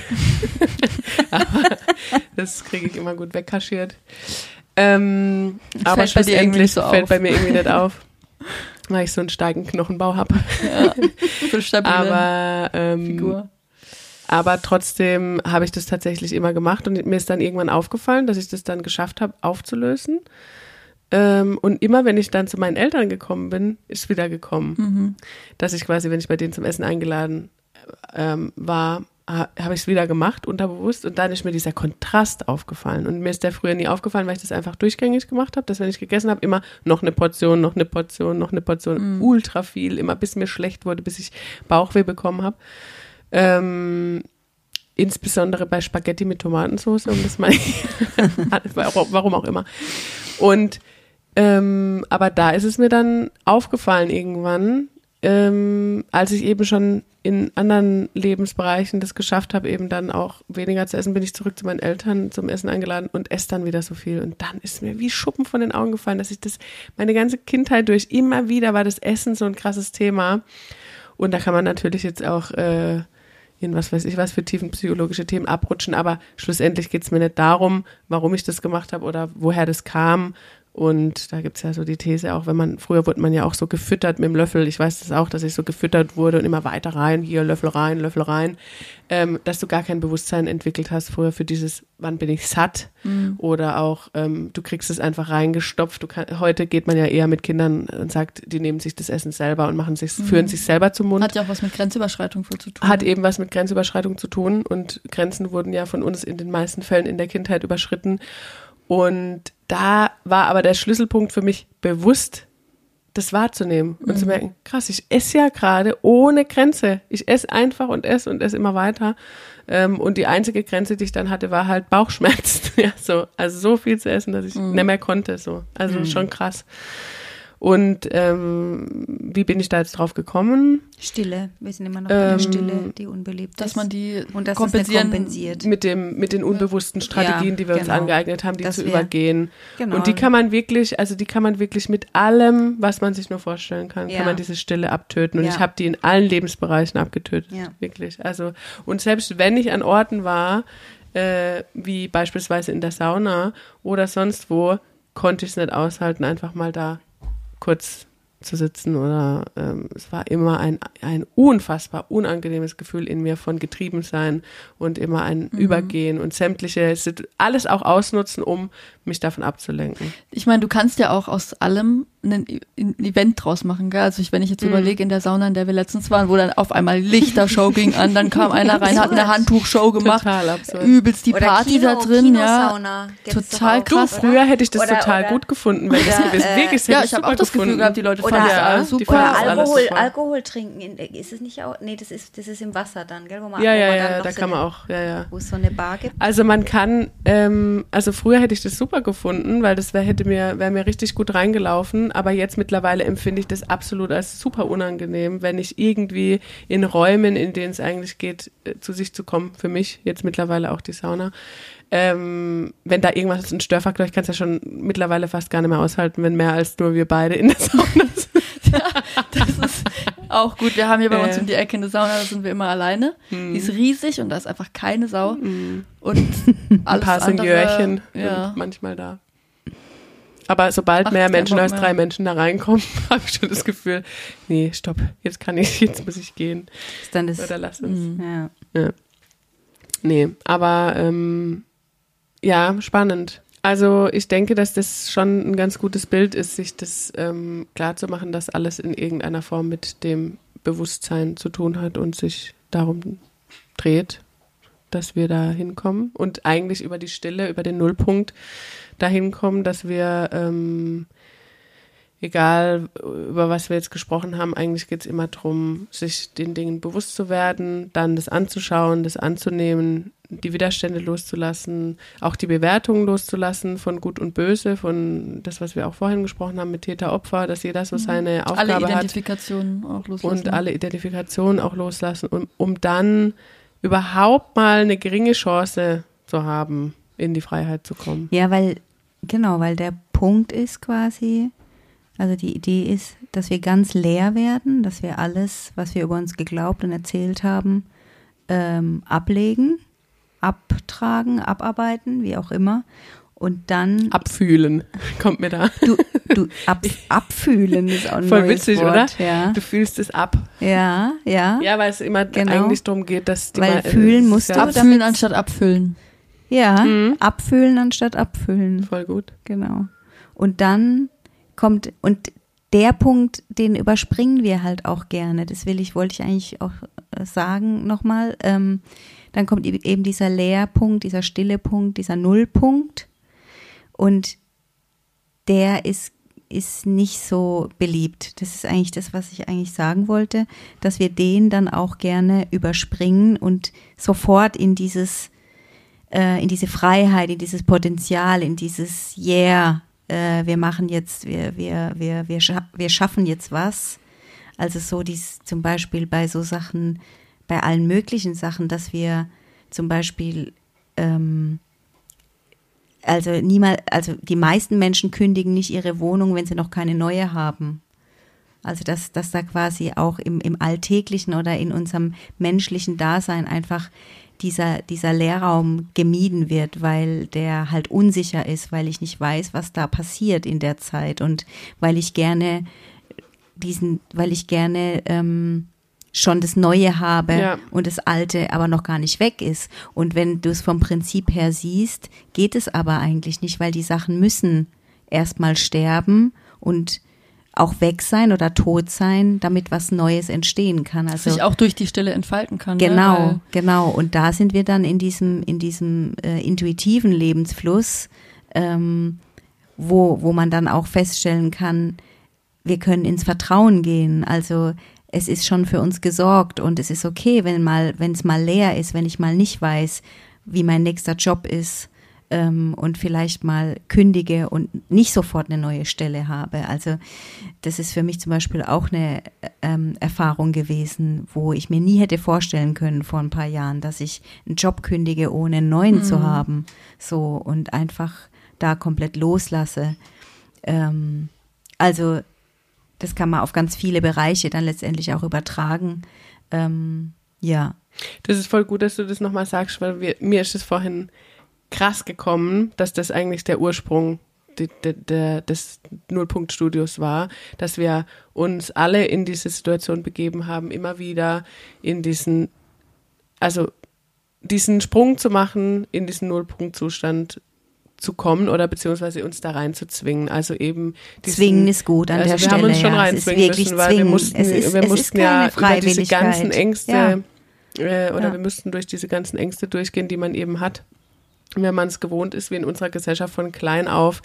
Aber das kriege ich immer gut wegkaschiert. Ähm, aber fällt schlussendlich so fällt auf. bei mir irgendwie nicht auf, weil ich so einen starken Knochenbau habe. Ja, so stabile aber, ähm, Figur. Aber trotzdem habe ich das tatsächlich immer gemacht und mir ist dann irgendwann aufgefallen, dass ich das dann geschafft habe, aufzulösen. Ähm, und immer, wenn ich dann zu meinen Eltern gekommen bin, ist es wieder gekommen. Mhm. Dass ich quasi, wenn ich bei denen zum Essen eingeladen ähm, war, ha, habe ich es wieder gemacht, unterbewusst. Und dann ist mir dieser Kontrast aufgefallen. Und mir ist der früher nie aufgefallen, weil ich das einfach durchgängig gemacht habe, dass wenn ich gegessen habe, immer noch eine Portion, noch eine Portion, noch eine Portion, mhm. ultra viel, immer bis mir schlecht wurde, bis ich Bauchweh bekommen habe. Ähm, insbesondere bei Spaghetti mit Tomatensauce, um das mal, warum auch immer. Und Ähm, aber da ist es mir dann aufgefallen irgendwann, ähm, als ich eben schon in anderen Lebensbereichen das geschafft habe, eben dann auch weniger zu essen, bin ich zurück zu meinen Eltern zum Essen eingeladen und esse dann wieder so viel. Und dann ist mir wie Schuppen von den Augen gefallen, dass ich das meine ganze Kindheit durch immer wieder war das Essen so ein krasses Thema. Und da kann man natürlich jetzt auch äh, in was weiß ich was für tiefenpsychologische Themen abrutschen, aber schlussendlich geht es mir nicht darum, warum ich das gemacht habe oder woher das kam. Und da gibt es ja so die These auch, wenn man, früher wurde man ja auch so gefüttert mit dem Löffel, ich weiß das auch, dass ich so gefüttert wurde und immer weiter rein, hier Löffel rein, Löffel rein, ähm, dass du gar kein Bewusstsein entwickelt hast früher für dieses, wann bin ich satt, mhm. oder auch, ähm, du kriegst es einfach reingestopft. Du kann, heute geht man ja eher mit Kindern und sagt, die nehmen sich das Essen selber und machen sich, mhm. führen sich selber zum Mund. Hat ja auch was mit Grenzüberschreitung zu tun. Hat eben was mit Grenzüberschreitung zu tun und Grenzen wurden ja von uns in den meisten Fällen in der Kindheit überschritten. Und da war aber der Schlüsselpunkt für mich, bewusst das wahrzunehmen und mhm. zu merken, krass, ich esse ja gerade ohne Grenze. Ich esse einfach und esse und esse immer weiter. Ähm, und die einzige Grenze, die ich dann hatte, war halt Bauchschmerzen. Ja, so, also so viel zu essen, dass ich mhm. nicht mehr konnte. So. Also mhm. schon krass. Und ähm, wie bin ich da jetzt drauf gekommen? Stille, wir sind immer noch bei der Ähm, Stille, die unbelebt Dass ist. man die und das kompensieren- kompensiert. Mit dem, mit den unbewussten Strategien, Ja, die wir uns genau. angeeignet haben, die Dass zu wir- übergehen. Genau. Und die kann man wirklich, also die kann man wirklich mit allem, was man sich nur vorstellen kann, Ja. kann man diese Stille abtöten. Und Ja. ich habe die in allen Lebensbereichen abgetötet, Ja. wirklich. Also, und selbst wenn ich an Orten war, äh, wie beispielsweise in der Sauna oder sonst wo, konnte ich es nicht aushalten, einfach mal da kurz zu sitzen oder ähm, es war immer ein, ein unfassbar unangenehmes Gefühl in mir von Getriebensein und immer ein Mhm. Übergehen und sämtliche, alles auch ausnutzen, um mich davon abzulenken. Ich meine, du kannst ja auch aus allem ein, ein Event draus machen, gell? Also ich, wenn ich jetzt Mhm. überlege, in der Sauna, in der wir letztens waren, wo dann auf einmal Lichtershow ging an, dann kam einer rein, hat eine Handtuchshow gemacht, Total absurd. übelst die Oder Party Kino, da drin, ja. Kinosauna gibt's Total doch auch, krass. oder? Früher hätte ich das Oder- total oder- gut gefunden, weil das oder, gewesen, äh, wirklich, Ja, hätte ich habe super auch das Gefühl gefunden. gehabt, die Leute Oder- fanden das Ja, alles die super. fanden Oder das alles Alkohol, super. Alkohol trinken, in, ist es nicht auch, nee, das ist, das ist im Wasser dann, gell, wo man, Ja, wo ja, man ja, dann noch da so kann man eine, auch, ja, ja. wo es so eine Bar gibt. Also man kann, ähm, also früher hätte ich das super gefunden, weil das wär, hätte mir, wäre mir richtig gut reingelaufen, aber jetzt mittlerweile empfinde ich das absolut als super unangenehm, wenn ich irgendwie in Räumen, in denen es eigentlich geht, äh, zu sich zu kommen, für mich, jetzt mittlerweile auch die Sauna, ähm, wenn da irgendwas ist, ein Störfaktor, ich kann es ja schon mittlerweile fast gar nicht mehr aushalten, wenn mehr als nur wir beide in der Sauna sind. Das ist Auch gut, wir haben hier bei uns Äh. um die Ecke eine Sauna, da sind wir immer alleine. Hm. Die ist riesig und da ist einfach keine Sau. Hm. Und Ein alles paar andere, Senjörchen ja. sind manchmal da. Aber sobald Macht mehr keinen Menschen Bock als mehr. drei Menschen da reinkommen, habe ich schon das Gefühl, nee, stopp, jetzt kann ich, jetzt muss ich gehen. Ist dann das, Oder lass uns. Mhm. ja. Ja. Nee, aber ähm, ja, spannend. Also ich denke, dass das schon ein ganz gutes Bild ist, sich das ähm, klar zu machen, dass alles in irgendeiner Form mit dem Bewusstsein zu tun hat und sich darum dreht, dass wir da hinkommen und eigentlich über die Stille, über den Nullpunkt dahin kommen, dass wir, ähm, egal über was wir jetzt gesprochen haben, eigentlich geht es immer darum, sich den Dingen bewusst zu werden, dann das anzuschauen, das anzunehmen, die Widerstände loszulassen, auch die Bewertungen loszulassen von Gut und Böse, von das, was wir auch vorhin gesprochen haben mit Täter, Opfer, dass jeder so seine Aufgabe Alle hat Identifikationen auch loslassen. und alle Identifikationen auch loslassen, um, um dann überhaupt mal eine geringe Chance zu haben, in die Freiheit zu kommen. Ja, weil, genau, weil der Punkt ist quasi, also die Idee ist, dass wir ganz leer werden, dass wir alles, was wir über uns geglaubt und erzählt haben, ähm, ablegen, abtragen, abarbeiten, wie auch immer. Und dann Abfühlen, kommt mir da. du, du ab, abfühlen ist auch ein Voll neues witzig, Wort, oder? Ja. Du fühlst es ab. Ja, ja. Ja, weil es immer Genau. eigentlich darum geht, dass die Weil mal- fühlen es ist musst ja du, Abfühlen damit- anstatt abfüllen. Ja, Mhm. abfüllen anstatt abfüllen. voll gut. Genau. Und dann kommt, und der Punkt, den überspringen wir halt auch gerne. Das will ich, wollte ich eigentlich auch äh, sagen nochmal. Ähm, dann kommt eben dieser Leerpunkt, dieser stille Punkt, dieser Nullpunkt. Und der ist, ist nicht so beliebt. Das ist eigentlich das, was ich eigentlich sagen wollte, dass wir den dann auch gerne überspringen und sofort in dieses, äh, in diese Freiheit, in dieses Potenzial, in dieses Yeah, äh, wir machen jetzt, wir, wir, wir, wir, scha- wir schaffen jetzt was. Also so dies zum Beispiel bei so Sachen, bei allen möglichen Sachen, dass wir zum Beispiel ähm, Also niemals, also die meisten Menschen kündigen nicht ihre Wohnung, wenn sie noch keine neue haben. Also dass, dass da quasi auch im, im Alltäglichen oder in unserem menschlichen Dasein einfach dieser, dieser Leerraum gemieden wird, weil der halt unsicher ist, weil ich nicht weiß, was da passiert in der Zeit und weil ich gerne diesen, weil ich gerne ähm, schon das Neue habe Ja. und das Alte aber noch gar nicht weg ist. Und wenn du es vom Prinzip her siehst, geht es aber eigentlich nicht, weil die Sachen müssen erstmal sterben und auch weg sein oder tot sein, damit was Neues entstehen kann. Also Sich auch durch die Stille entfalten kann. genau, Ne? genau. Und da sind wir dann in diesem in diesem äh, intuitiven Lebensfluss, ähm, wo wo man dann auch feststellen kann, wir können ins Vertrauen gehen. Also es ist schon für uns gesorgt und es ist okay, wenn mal, wenn es mal leer ist, wenn ich mal nicht weiß, wie mein nächster Job ist ähm, und vielleicht mal kündige und nicht sofort eine neue Stelle habe. Also das ist für mich zum Beispiel auch eine ähm, Erfahrung gewesen, wo ich mir nie hätte vorstellen können vor ein paar Jahren, dass ich einen Job kündige, ohne einen neuen Mhm. zu haben. So und einfach da komplett loslasse. Ähm, also das kann man auf ganz viele Bereiche dann letztendlich auch übertragen. Ähm, ja. Das ist voll gut, dass du das nochmal sagst, weil wir, mir ist es vorhin krass gekommen, dass das eigentlich der Ursprung de, de, de, des Nullpunktstudios war, dass wir uns alle in diese Situation begeben haben, immer wieder in diesen, also diesen Sprung zu machen, in diesen Nullpunktzustand zu kommen oder beziehungsweise uns da reinzuzwingen. Also eben diesen, Zwingen ist gut an also der wir Stelle. haben uns schon ja. reinzwingen es ist wirklich müssen, weil wir zwingen. mussten, es ist, wir es mussten ist keine ja über diese ganzen Freiwilligkeit. Ängste Ja. äh, oder Ja. wir müssten durch diese ganzen Ängste durchgehen, die man eben hat, wenn man es gewohnt ist, wie in unserer Gesellschaft von klein auf,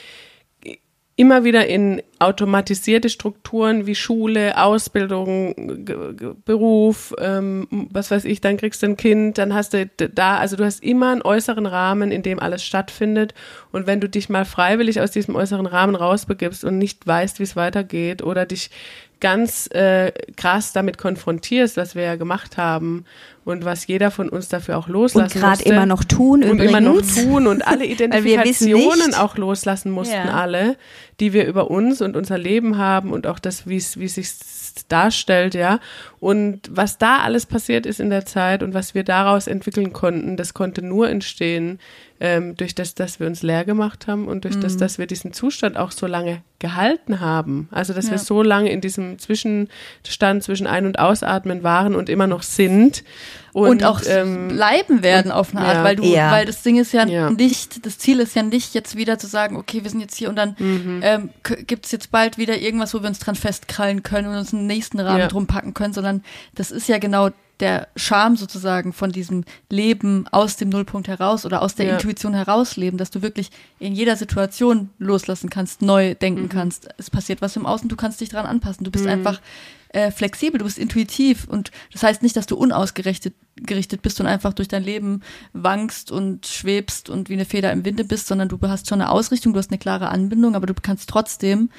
immer wieder in automatisierte Strukturen wie Schule, Ausbildung, G- G- Beruf, ähm, was weiß ich, dann kriegst du ein Kind, dann hast du d- da, also du hast immer einen äußeren Rahmen, in dem alles stattfindet, und wenn du dich mal freiwillig aus diesem äußeren Rahmen rausbegibst und nicht weißt, wie es weitergeht oder dich ganz äh, krass damit konfrontierst, was wir ja gemacht haben und was jeder von uns dafür auch loslassen Und gerade musste. immer noch tun Und übrigens. immer noch tun und alle Weil wir wissen Identifikationen nicht. auch loslassen mussten, Ja. alle, die wir über uns und unser Leben haben und auch das, wie es, wie sich jetzt darstellt, ja. Und was da alles passiert ist in der Zeit und was wir daraus entwickeln konnten, das konnte nur entstehen ähm, durch das, dass wir uns leer gemacht haben und durch mhm. das, dass wir diesen Zustand auch so lange gehalten haben. Also, dass ja. wir so lange in diesem Zwischenstand zwischen Ein- und Ausatmen waren und immer noch sind. Und, und auch ähm, bleiben werden auf eine Art, ja. weil du, ja. weil das Ding ist ja, ja nicht, das Ziel ist ja nicht jetzt wieder zu sagen, okay, wir sind jetzt hier und dann mhm. ähm, k- gibt's jetzt bald wieder irgendwas, wo wir uns dran festkrallen können und uns einen nächsten Rahmen ja. drum packen können, sondern das ist ja genau der Charme sozusagen von diesem Leben aus dem Nullpunkt heraus oder aus der ja. Intuition herausleben, dass du wirklich in jeder Situation loslassen kannst, neu denken mhm. kannst. Es passiert was im Außen, du kannst dich dran anpassen. Du bist mhm. einfach äh, flexibel, du bist intuitiv und das heißt nicht, dass du unausgerichtet gerichtet bist und einfach durch dein Leben wankst und schwebst und wie eine Feder im Winde bist, sondern du hast schon eine Ausrichtung, du hast eine klare Anbindung, aber du kannst trotzdem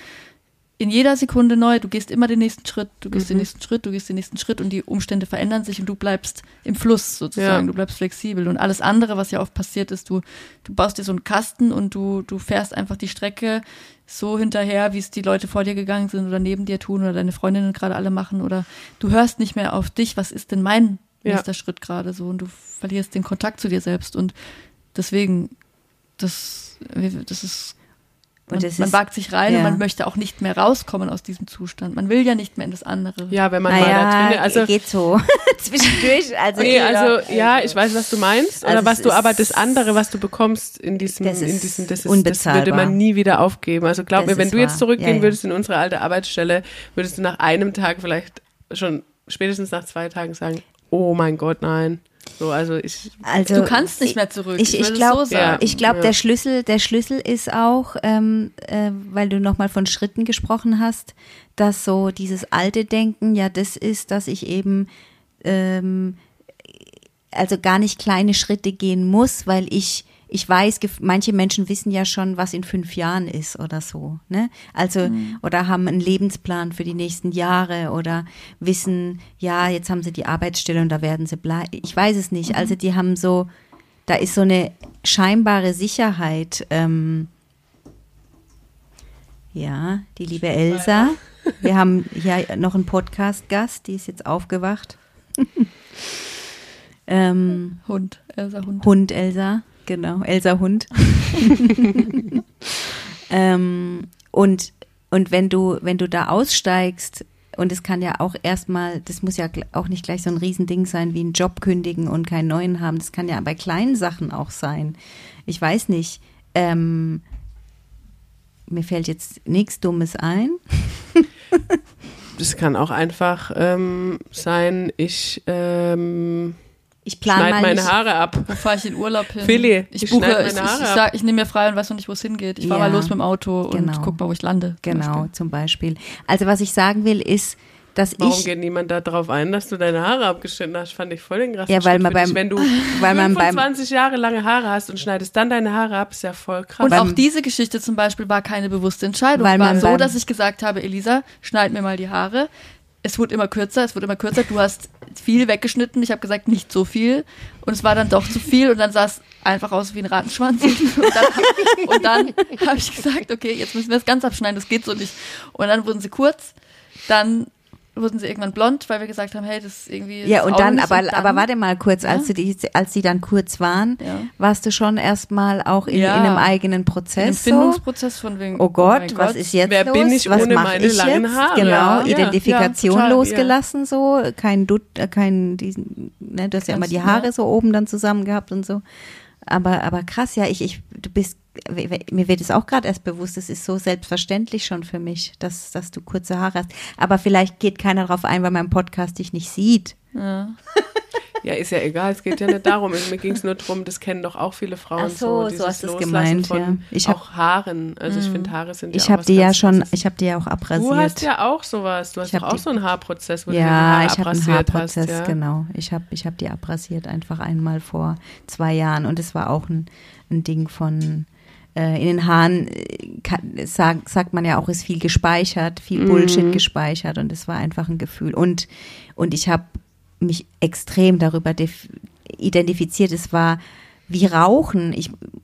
in jeder Sekunde neu, du gehst immer den nächsten Schritt, du gehst mhm. den nächsten Schritt, du gehst den nächsten Schritt und die Umstände verändern sich und du bleibst im Fluss sozusagen, ja. du bleibst flexibel und alles andere, was ja oft passiert ist, du du baust dir so einen Kasten und du du fährst einfach die Strecke so hinterher, wie es die Leute vor dir gegangen sind oder neben dir tun oder deine Freundinnen gerade alle machen oder du hörst nicht mehr auf dich, was ist denn mein ja. nächster Schritt gerade so und du verlierst den Kontakt zu dir selbst und deswegen, das, das ist Man, man ist, wagt sich rein ja. und man möchte auch nicht mehr rauskommen aus diesem Zustand. Man will ja nicht mehr in das andere. Ja, wenn man naja, mal da drin also geht so zwischendurch. Also, nee, also ja, ich weiß, was du meinst. Also oder was du, aber das andere, was du bekommst in diesem, das in diesem, das, ist, das würde man nie wieder aufgeben. Also glaub das mir, wenn du jetzt zurückgehen ja, ja. würdest in unsere alte Arbeitsstelle, würdest du nach einem Tag vielleicht schon spätestens nach zwei Tagen sagen, oh mein Gott, nein. So, also ich, also du kannst nicht mehr zurück. Ich, ich, ich glaube, so ja, ich glaube, ja. der Schlüssel, der Schlüssel ist auch, ähm, äh, weil du nochmal von Schritten gesprochen hast, dass so dieses alte Denken, ja, das ist, dass ich eben, ähm, also gar nicht kleine Schritte gehen muss, weil ich Ich weiß, manche Menschen wissen ja schon, was in fünf Jahren ist oder so, ne? Also, mhm. oder haben einen Lebensplan für die nächsten Jahre oder wissen, ja, jetzt haben sie die Arbeitsstelle und da werden sie bleiben. Ich weiß es nicht. Mhm. Also, die haben so, da ist so eine scheinbare Sicherheit. Ähm, ja, die liebe Elsa. Wir haben hier noch einen Podcast-Gast, die ist jetzt aufgewacht. ähm, Hund, Elsa Hund. Hund, Elsa. Genau, Elsa Hund. ähm, und und wenn du wenn du da aussteigst, und es kann ja auch erstmal, das muss ja auch nicht gleich so ein Riesending sein wie einen Job kündigen und keinen neuen haben, das kann ja bei kleinen Sachen auch sein. Ich weiß nicht, ähm, mir fällt jetzt nichts Dummes ein. Das kann auch einfach ähm, sein, ich ähm Ich plane schneid mal meine nicht. Haare ab. Dann fahre ich in Urlaub hin. Philly, ich, ich buche, schneid ich, meine Haare ich, ich, ab. sag, ich nehme mir frei und weiß noch nicht, wo es hingeht. Ich fahre Ja, mal los mit dem Auto und genau. guck mal, wo ich lande. Genau, zum, zum Beispiel. Also was ich sagen will, ist, dass Warum ich... geht niemand da drauf ein, dass du deine Haare abgeschnitten hast? Fand ich voll den krassen Ja, weil Schritt man für beim, dich. Wenn du weil man beim fünfundzwanzig Jahre lange Haare hast und schneidest dann deine Haare ab, ist ja voll krass. Und Beim, auch diese Geschichte zum Beispiel war keine bewusste Entscheidung. Weil War man so, beim, dass ich gesagt habe, Elisa, schneid mir mal die Haare. Es wurde immer kürzer, es wurde immer kürzer. Du hast viel weggeschnitten. Ich habe gesagt, nicht so viel. Und es war dann doch zu viel. Und dann sah es einfach aus wie ein Rattenschwanz. Und dann, und dann habe ich gesagt, okay, jetzt müssen wir es ganz abschneiden. Das geht so nicht. Und dann wurden sie kurz. Dann wurden sie irgendwann blond, weil wir gesagt haben, hey, das ist irgendwie... Ja, und dann, aber, und dann, aber warte mal kurz, ja. als, du die, als die dann kurz waren, ja. warst du schon erstmal auch in, ja. in einem eigenen Prozess in einem Findungsprozess so? von wegen... Oh Gott, oh was Gott. ist jetzt Wer los? bin ich was ohne mach meine ich langen jetzt? Haare? Genau, Ja, Identifikation ja, total, losgelassen so, kein Dutt, äh, kein diesen, ne, du hast ja immer die Haare ja. so oben dann zusammen gehabt und so. Aber, aber krass, ja, ich, ich, du bist, mir wird es auch gerade erst bewusst, es ist so selbstverständlich schon für mich, dass, dass du kurze Haare hast. Aber vielleicht geht keiner drauf ein, weil mein Podcast dich nicht sieht. Ja. Ja, ist ja egal, es geht ja nicht darum. Mir ging es nur darum, das kennen doch auch viele Frauen. Ach so, so, so hast du es Loslassen gemeint, von ja. Ich hab, auch Haaren. Also ich finde, Haare sind ich ja auch hab was die ja ganz schon, Krasses. Ich habe die ja auch abrasiert. Du hast ja auch sowas. Du hast Ich doch hab auch die- so einen Haarprozess, wo du die Ja, Haare ich habe einen abrasiert Haarprozess, hast. Ja? genau. Ich habe ich hab die abrasiert einfach einmal vor zwei Jahren und es war auch ein, ein Ding von, äh, in den Haaren, äh, kann, sagt, sagt man ja auch, ist viel gespeichert, viel Bullshit Mhm. gespeichert und es war einfach ein Gefühl. Und, und ich habe mich extrem darüber def- identifiziert, es war wie Rauchen. Ich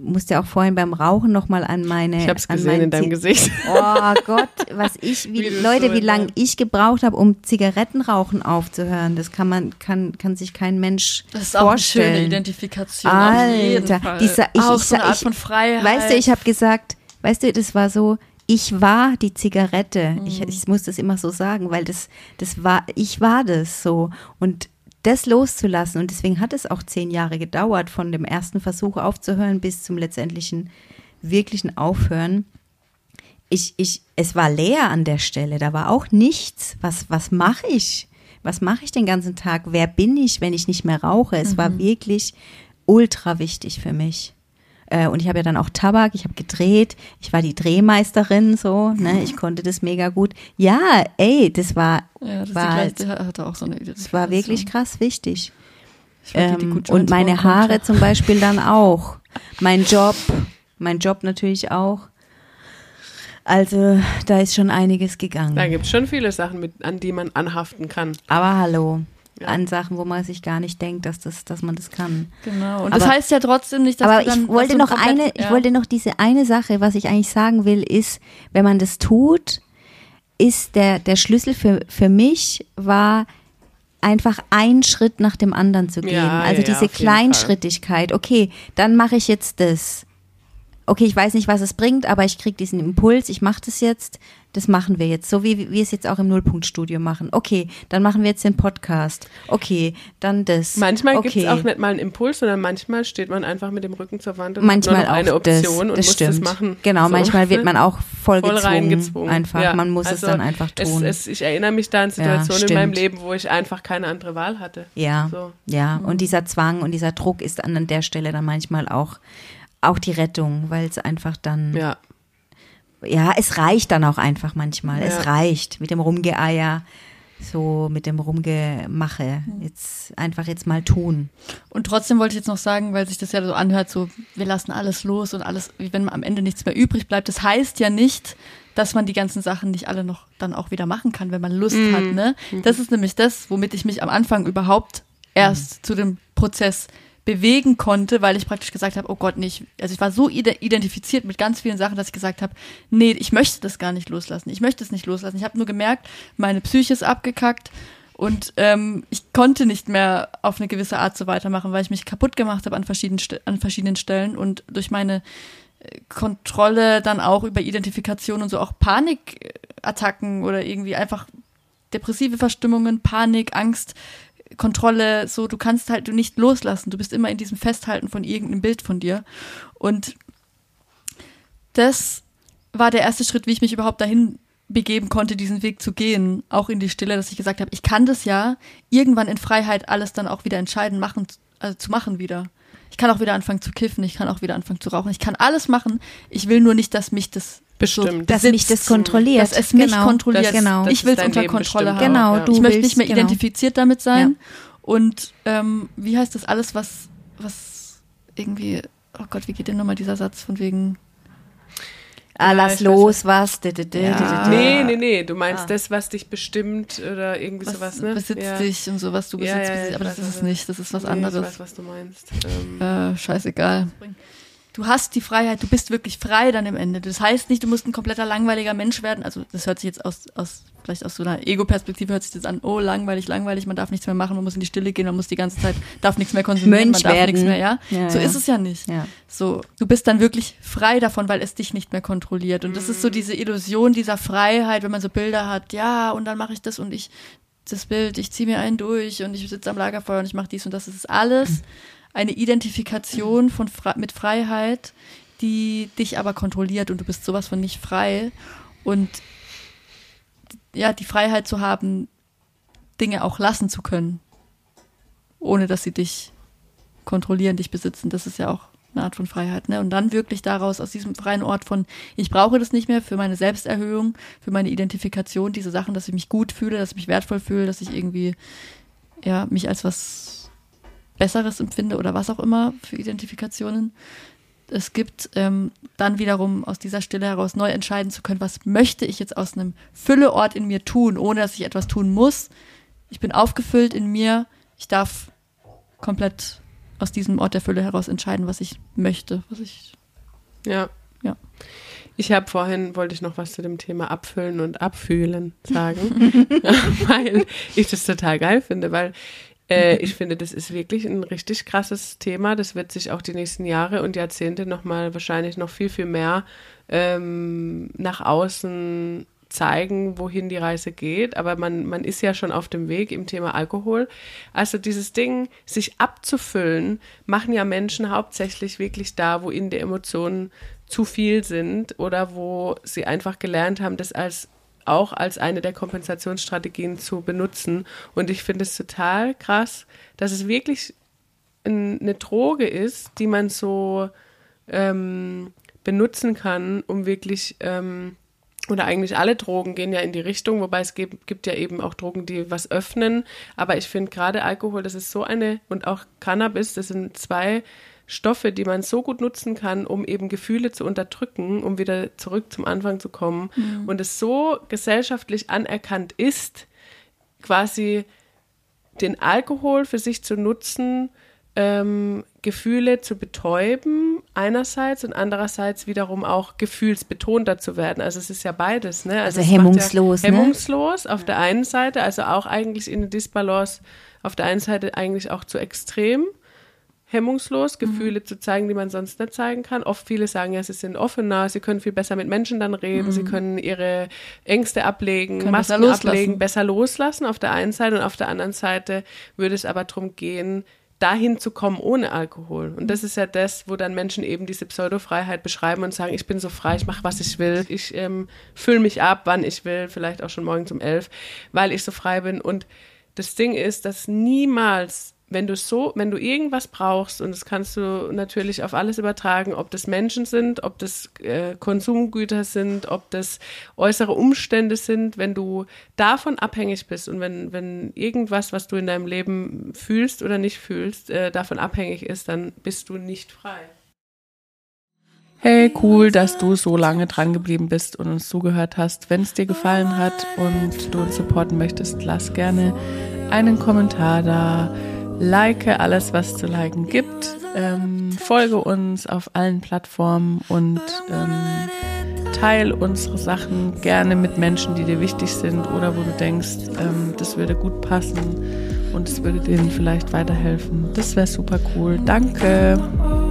musste auch vorhin beim Rauchen nochmal an meine... Ich hab's gesehen in deinem Z- Gesicht. Oh Gott, was ich, wie, Wie du Leute, so wie lange in- ich gebraucht habe, um Zigarettenrauchen aufzuhören, das kann man, kann, kann sich kein Mensch Das ist auch eine schöne vorstellen. Identifikation. Auf jeden Alter, Fall. dieser, ich, auch ich, so eine Art ich, von Freiheit. Weißt du, ich habe gesagt, weißt du, das war so, ich war die Zigarette. Mhm. Ich, ich muss das immer so sagen, weil das, das war, ich war das so. Und das loszulassen, und deswegen hat es auch zehn Jahre gedauert, von dem ersten Versuch aufzuhören bis zum letztendlichen wirklichen Aufhören. Ich, ich, es war leer an der Stelle, da war auch nichts. Was, was mache ich? Was mache ich den ganzen Tag? Wer bin ich, wenn ich nicht mehr rauche? Es mhm. war wirklich ultra wichtig für mich. Und ich habe ja dann auch Tabak, ich habe gedreht, ich war die Drehmeisterin, so, ne, ich konnte das mega gut. Ja, ey, das war, ja, das war, gleich, der hatte auch so eine das war wirklich krass wichtig. Ich fand, die, die Ähm, gut und meine vorkommt. Haare zum Beispiel dann auch. Mein Job, mein Job natürlich auch. Also da ist schon einiges gegangen. Da gibt es schon viele Sachen, mit, an die man anhaften kann. Aber hallo, Ja. an Sachen, wo man sich gar nicht denkt, dass, das, dass man das kann. Genau. Und Aber- das heißt ja trotzdem nicht, dass Aber du dann, ich wollte dass du noch komplett, eine, ich ja. wollte noch diese eine Sache, was ich eigentlich sagen will, ist, wenn man das tut, ist der, der Schlüssel für, für mich war, einfach einen Schritt nach dem anderen zu gehen. Ja, also ja, diese auf jeden Kleinschrittigkeit. Okay, dann mache ich jetzt das. Okay, ich weiß nicht, was es bringt, aber ich kriege diesen Impuls, ich mache das jetzt, das machen wir jetzt, so wie wie wir es jetzt auch im Nullpunktstudio machen. Okay, dann machen wir jetzt den Podcast. Okay, dann das. Manchmal okay. gibt es auch nicht mal einen Impuls, sondern manchmal steht man einfach mit dem Rücken zur Wand und Manchmal hat nur noch eine auch Option das, und das muss stimmt. das machen. Genau, So. manchmal wird man auch voll, voll gezwungen, reingezwungen. einfach. Ja. Man muss Also es dann einfach tun. Es, es, ich erinnere mich da an Situationen Ja, in meinem stimmt. Leben, wo ich einfach keine andere Wahl hatte. ja, So. ja. Und dieser Zwang und dieser Druck ist an der Stelle dann manchmal auch, auch die Rettung, weil es einfach dann, ja. Ja, es reicht dann auch einfach manchmal. Ja. Es reicht mit dem Rumgeeier, so mit dem Rumgemache. Jetzt einfach jetzt mal tun. Und trotzdem wollte ich jetzt noch sagen, weil sich das ja so anhört, so wir lassen alles los und alles, wie wenn am Ende nichts mehr übrig bleibt. Das heißt ja nicht, dass man die ganzen Sachen nicht alle noch dann auch wieder machen kann, wenn man Lust Mhm. hat. Ne? Das ist nämlich das, womit ich mich am Anfang überhaupt erst Mhm. zu dem Prozess bewegen konnte, weil ich praktisch gesagt habe, oh Gott, nicht. Also ich war so ide- identifiziert mit ganz vielen Sachen, dass ich gesagt habe, nee, ich möchte das gar nicht loslassen. Ich möchte es nicht loslassen. Ich habe nur gemerkt, meine Psyche ist abgekackt und ähm, ich konnte nicht mehr auf eine gewisse Art so weitermachen, weil ich mich kaputt gemacht habe an verschiedenen, St- an verschiedenen Stellen und durch meine äh, Kontrolle dann auch über Identifikation und so auch Panikattacken oder irgendwie einfach depressive Verstimmungen, Panik, Angst, Kontrolle, so, du kannst halt nicht loslassen. Du bist immer in diesem Festhalten von irgendeinem Bild von dir. Und das war der erste Schritt, wie ich mich überhaupt dahin begeben konnte, diesen Weg zu gehen, auch in die Stille, dass ich gesagt habe, ich kann das ja irgendwann in Freiheit alles dann auch wieder entscheiden, machen, also zu machen wieder. Ich kann auch wieder anfangen zu kiffen, ich kann auch wieder anfangen zu rauchen, ich kann alles machen. Ich will nur nicht, dass mich das bestimmt. so Dass besitzt, mich das kontrolliert. dass es mich Genau. kontrolliert. Das- genau. Ich will es dein unter Leben Kontrolle bestimmt. haben. Genau, Ja. du Ich möchte willst, nicht mehr genau. identifiziert damit sein. Ja. Und ähm, wie heißt das alles, was, was irgendwie, oh Gott, wie geht denn nochmal dieser Satz von wegen, Ah, Ja, lass ich los, was. d- d- d- Ja. d- d- Nee, nee, nee, du meinst Ah. das, was dich bestimmt oder irgendwie was sowas, ne? besitzt ja. dich und so, was du Ja, besitzt, ja, ja, besitzt. ich aber weiß, das ist was es du- nicht, das ist was Nee, anderes. Ich weiß, was du meinst. Ähm, Äh, scheißegal. Du hast die Freiheit, du bist wirklich frei dann im Ende. Das heißt nicht, du musst ein kompletter langweiliger Mensch werden. Also das hört sich jetzt aus, aus vielleicht aus so einer Ego-Perspektive hört sich das an, oh, langweilig, langweilig, man darf nichts mehr machen, man muss in die Stille gehen, man muss die ganze Zeit, darf nichts mehr konsumieren, Mönch man darf werden. nichts mehr, ja. Ja, so ja. ist es ja nicht. Ja. So, du bist dann wirklich frei davon, weil es dich nicht mehr kontrolliert. Und das ist so diese Illusion dieser Freiheit, wenn man so Bilder hat, ja, und dann mache ich das und ich, das Bild, ich ziehe mir einen durch und ich sitze am Lagerfeuer und ich mache dies und das. Das ist alles eine Identifikation von Fre- mit Freiheit, die dich aber kontrolliert und du bist sowas von nicht frei. Und ja, die Freiheit zu haben, Dinge auch lassen zu können, ohne dass sie dich kontrollieren, dich besitzen, das ist ja auch eine Art von Freiheit, ne? Und dann wirklich daraus, aus diesem freien Ort von, ich brauche das nicht mehr für meine Selbsterhöhung, für meine Identifikation, diese Sachen, dass ich mich gut fühle, dass ich mich wertvoll fühle, dass ich irgendwie, ja, mich als was Besseres empfinde oder was auch immer für Identifikationen es gibt, ähm, dann wiederum aus dieser Stille heraus neu entscheiden zu können, was möchte ich jetzt aus einem Fülleort in mir tun, ohne dass ich etwas tun muss. Ich bin aufgefüllt in mir, ich darf komplett aus diesem Ort der Fülle heraus entscheiden, was ich möchte, was ich, ja. ja. Ich habe vorhin, wollte ich noch was zu dem Thema Abfüllen und Abfühlen sagen, weil ich das total geil finde, weil äh, ich finde, das ist wirklich ein richtig krasses Thema. Das wird sich auch die nächsten Jahre und Jahrzehnte nochmal wahrscheinlich noch viel, viel mehr ähm, nach außen zeigen, wohin die Reise geht. Aber man, man ist ja schon auf dem Weg im Thema Alkohol. Also dieses Ding, sich abzufüllen, machen ja Menschen hauptsächlich wirklich da, wo ihnen die Emotionen zu viel sind oder wo sie einfach gelernt haben, das als auch als eine der Kompensationsstrategien zu benutzen. Und ich finde es total krass, dass es wirklich ein, eine Droge ist, die man so ähm, benutzen kann, um wirklich, ähm, oder eigentlich alle Drogen gehen ja in die Richtung, wobei es gibt, gibt ja eben auch Drogen, die was öffnen. Aber ich finde gerade Alkohol, das ist so eine, und auch Cannabis, das sind zwei Stoffe, die man so gut nutzen kann, um eben Gefühle zu unterdrücken, um wieder zurück zum Anfang zu kommen. Mhm. Und es so gesellschaftlich anerkannt ist, quasi den Alkohol für sich zu nutzen, ähm, Gefühle zu betäuben einerseits und andererseits wiederum auch gefühlsbetonter zu werden. Also es ist ja beides. Ne? Also, also hemmungslos. Ja hemmungslos ne? auf der einen Seite, also auch eigentlich in der Disbalance auf der einen Seite eigentlich auch zu extrem. Hemmungslos, Gefühle mhm. zu zeigen, die man sonst nicht zeigen kann. Oft viele sagen ja, sie sind offener, sie können viel besser mit Menschen dann reden, mhm. sie können ihre Ängste ablegen, können Masken besser ablegen, besser loslassen auf der einen Seite und auf der anderen Seite würde es aber darum gehen, dahin zu kommen ohne Alkohol. Und das ist ja das, wo dann Menschen eben diese Pseudofreiheit beschreiben und sagen, ich bin so frei, ich mache, was ich will, ich ähm, fülle mich ab, wann ich will, vielleicht auch schon morgens um elf, weil ich so frei bin. Und das Ding ist, dass niemals wenn du so, wenn du irgendwas brauchst, und das kannst du natürlich auf alles übertragen, ob das Menschen sind, ob das äh, Konsumgüter sind, ob das äußere Umstände sind, wenn du davon abhängig bist und wenn, wenn irgendwas, was du in deinem Leben fühlst oder nicht fühlst, äh, davon abhängig ist, dann bist du nicht frei. Hey, cool, dass du so lange dran geblieben bist und uns zugehört hast. Wenn es dir gefallen hat und du uns supporten möchtest, lass gerne einen Kommentar da. Like alles, was zu liken gibt, ähm, folge uns auf allen Plattformen und ähm, teile unsere Sachen gerne mit Menschen, die dir wichtig sind oder wo du denkst, ähm, das würde gut passen und es würde denen vielleicht weiterhelfen. Das wäre super cool. Danke!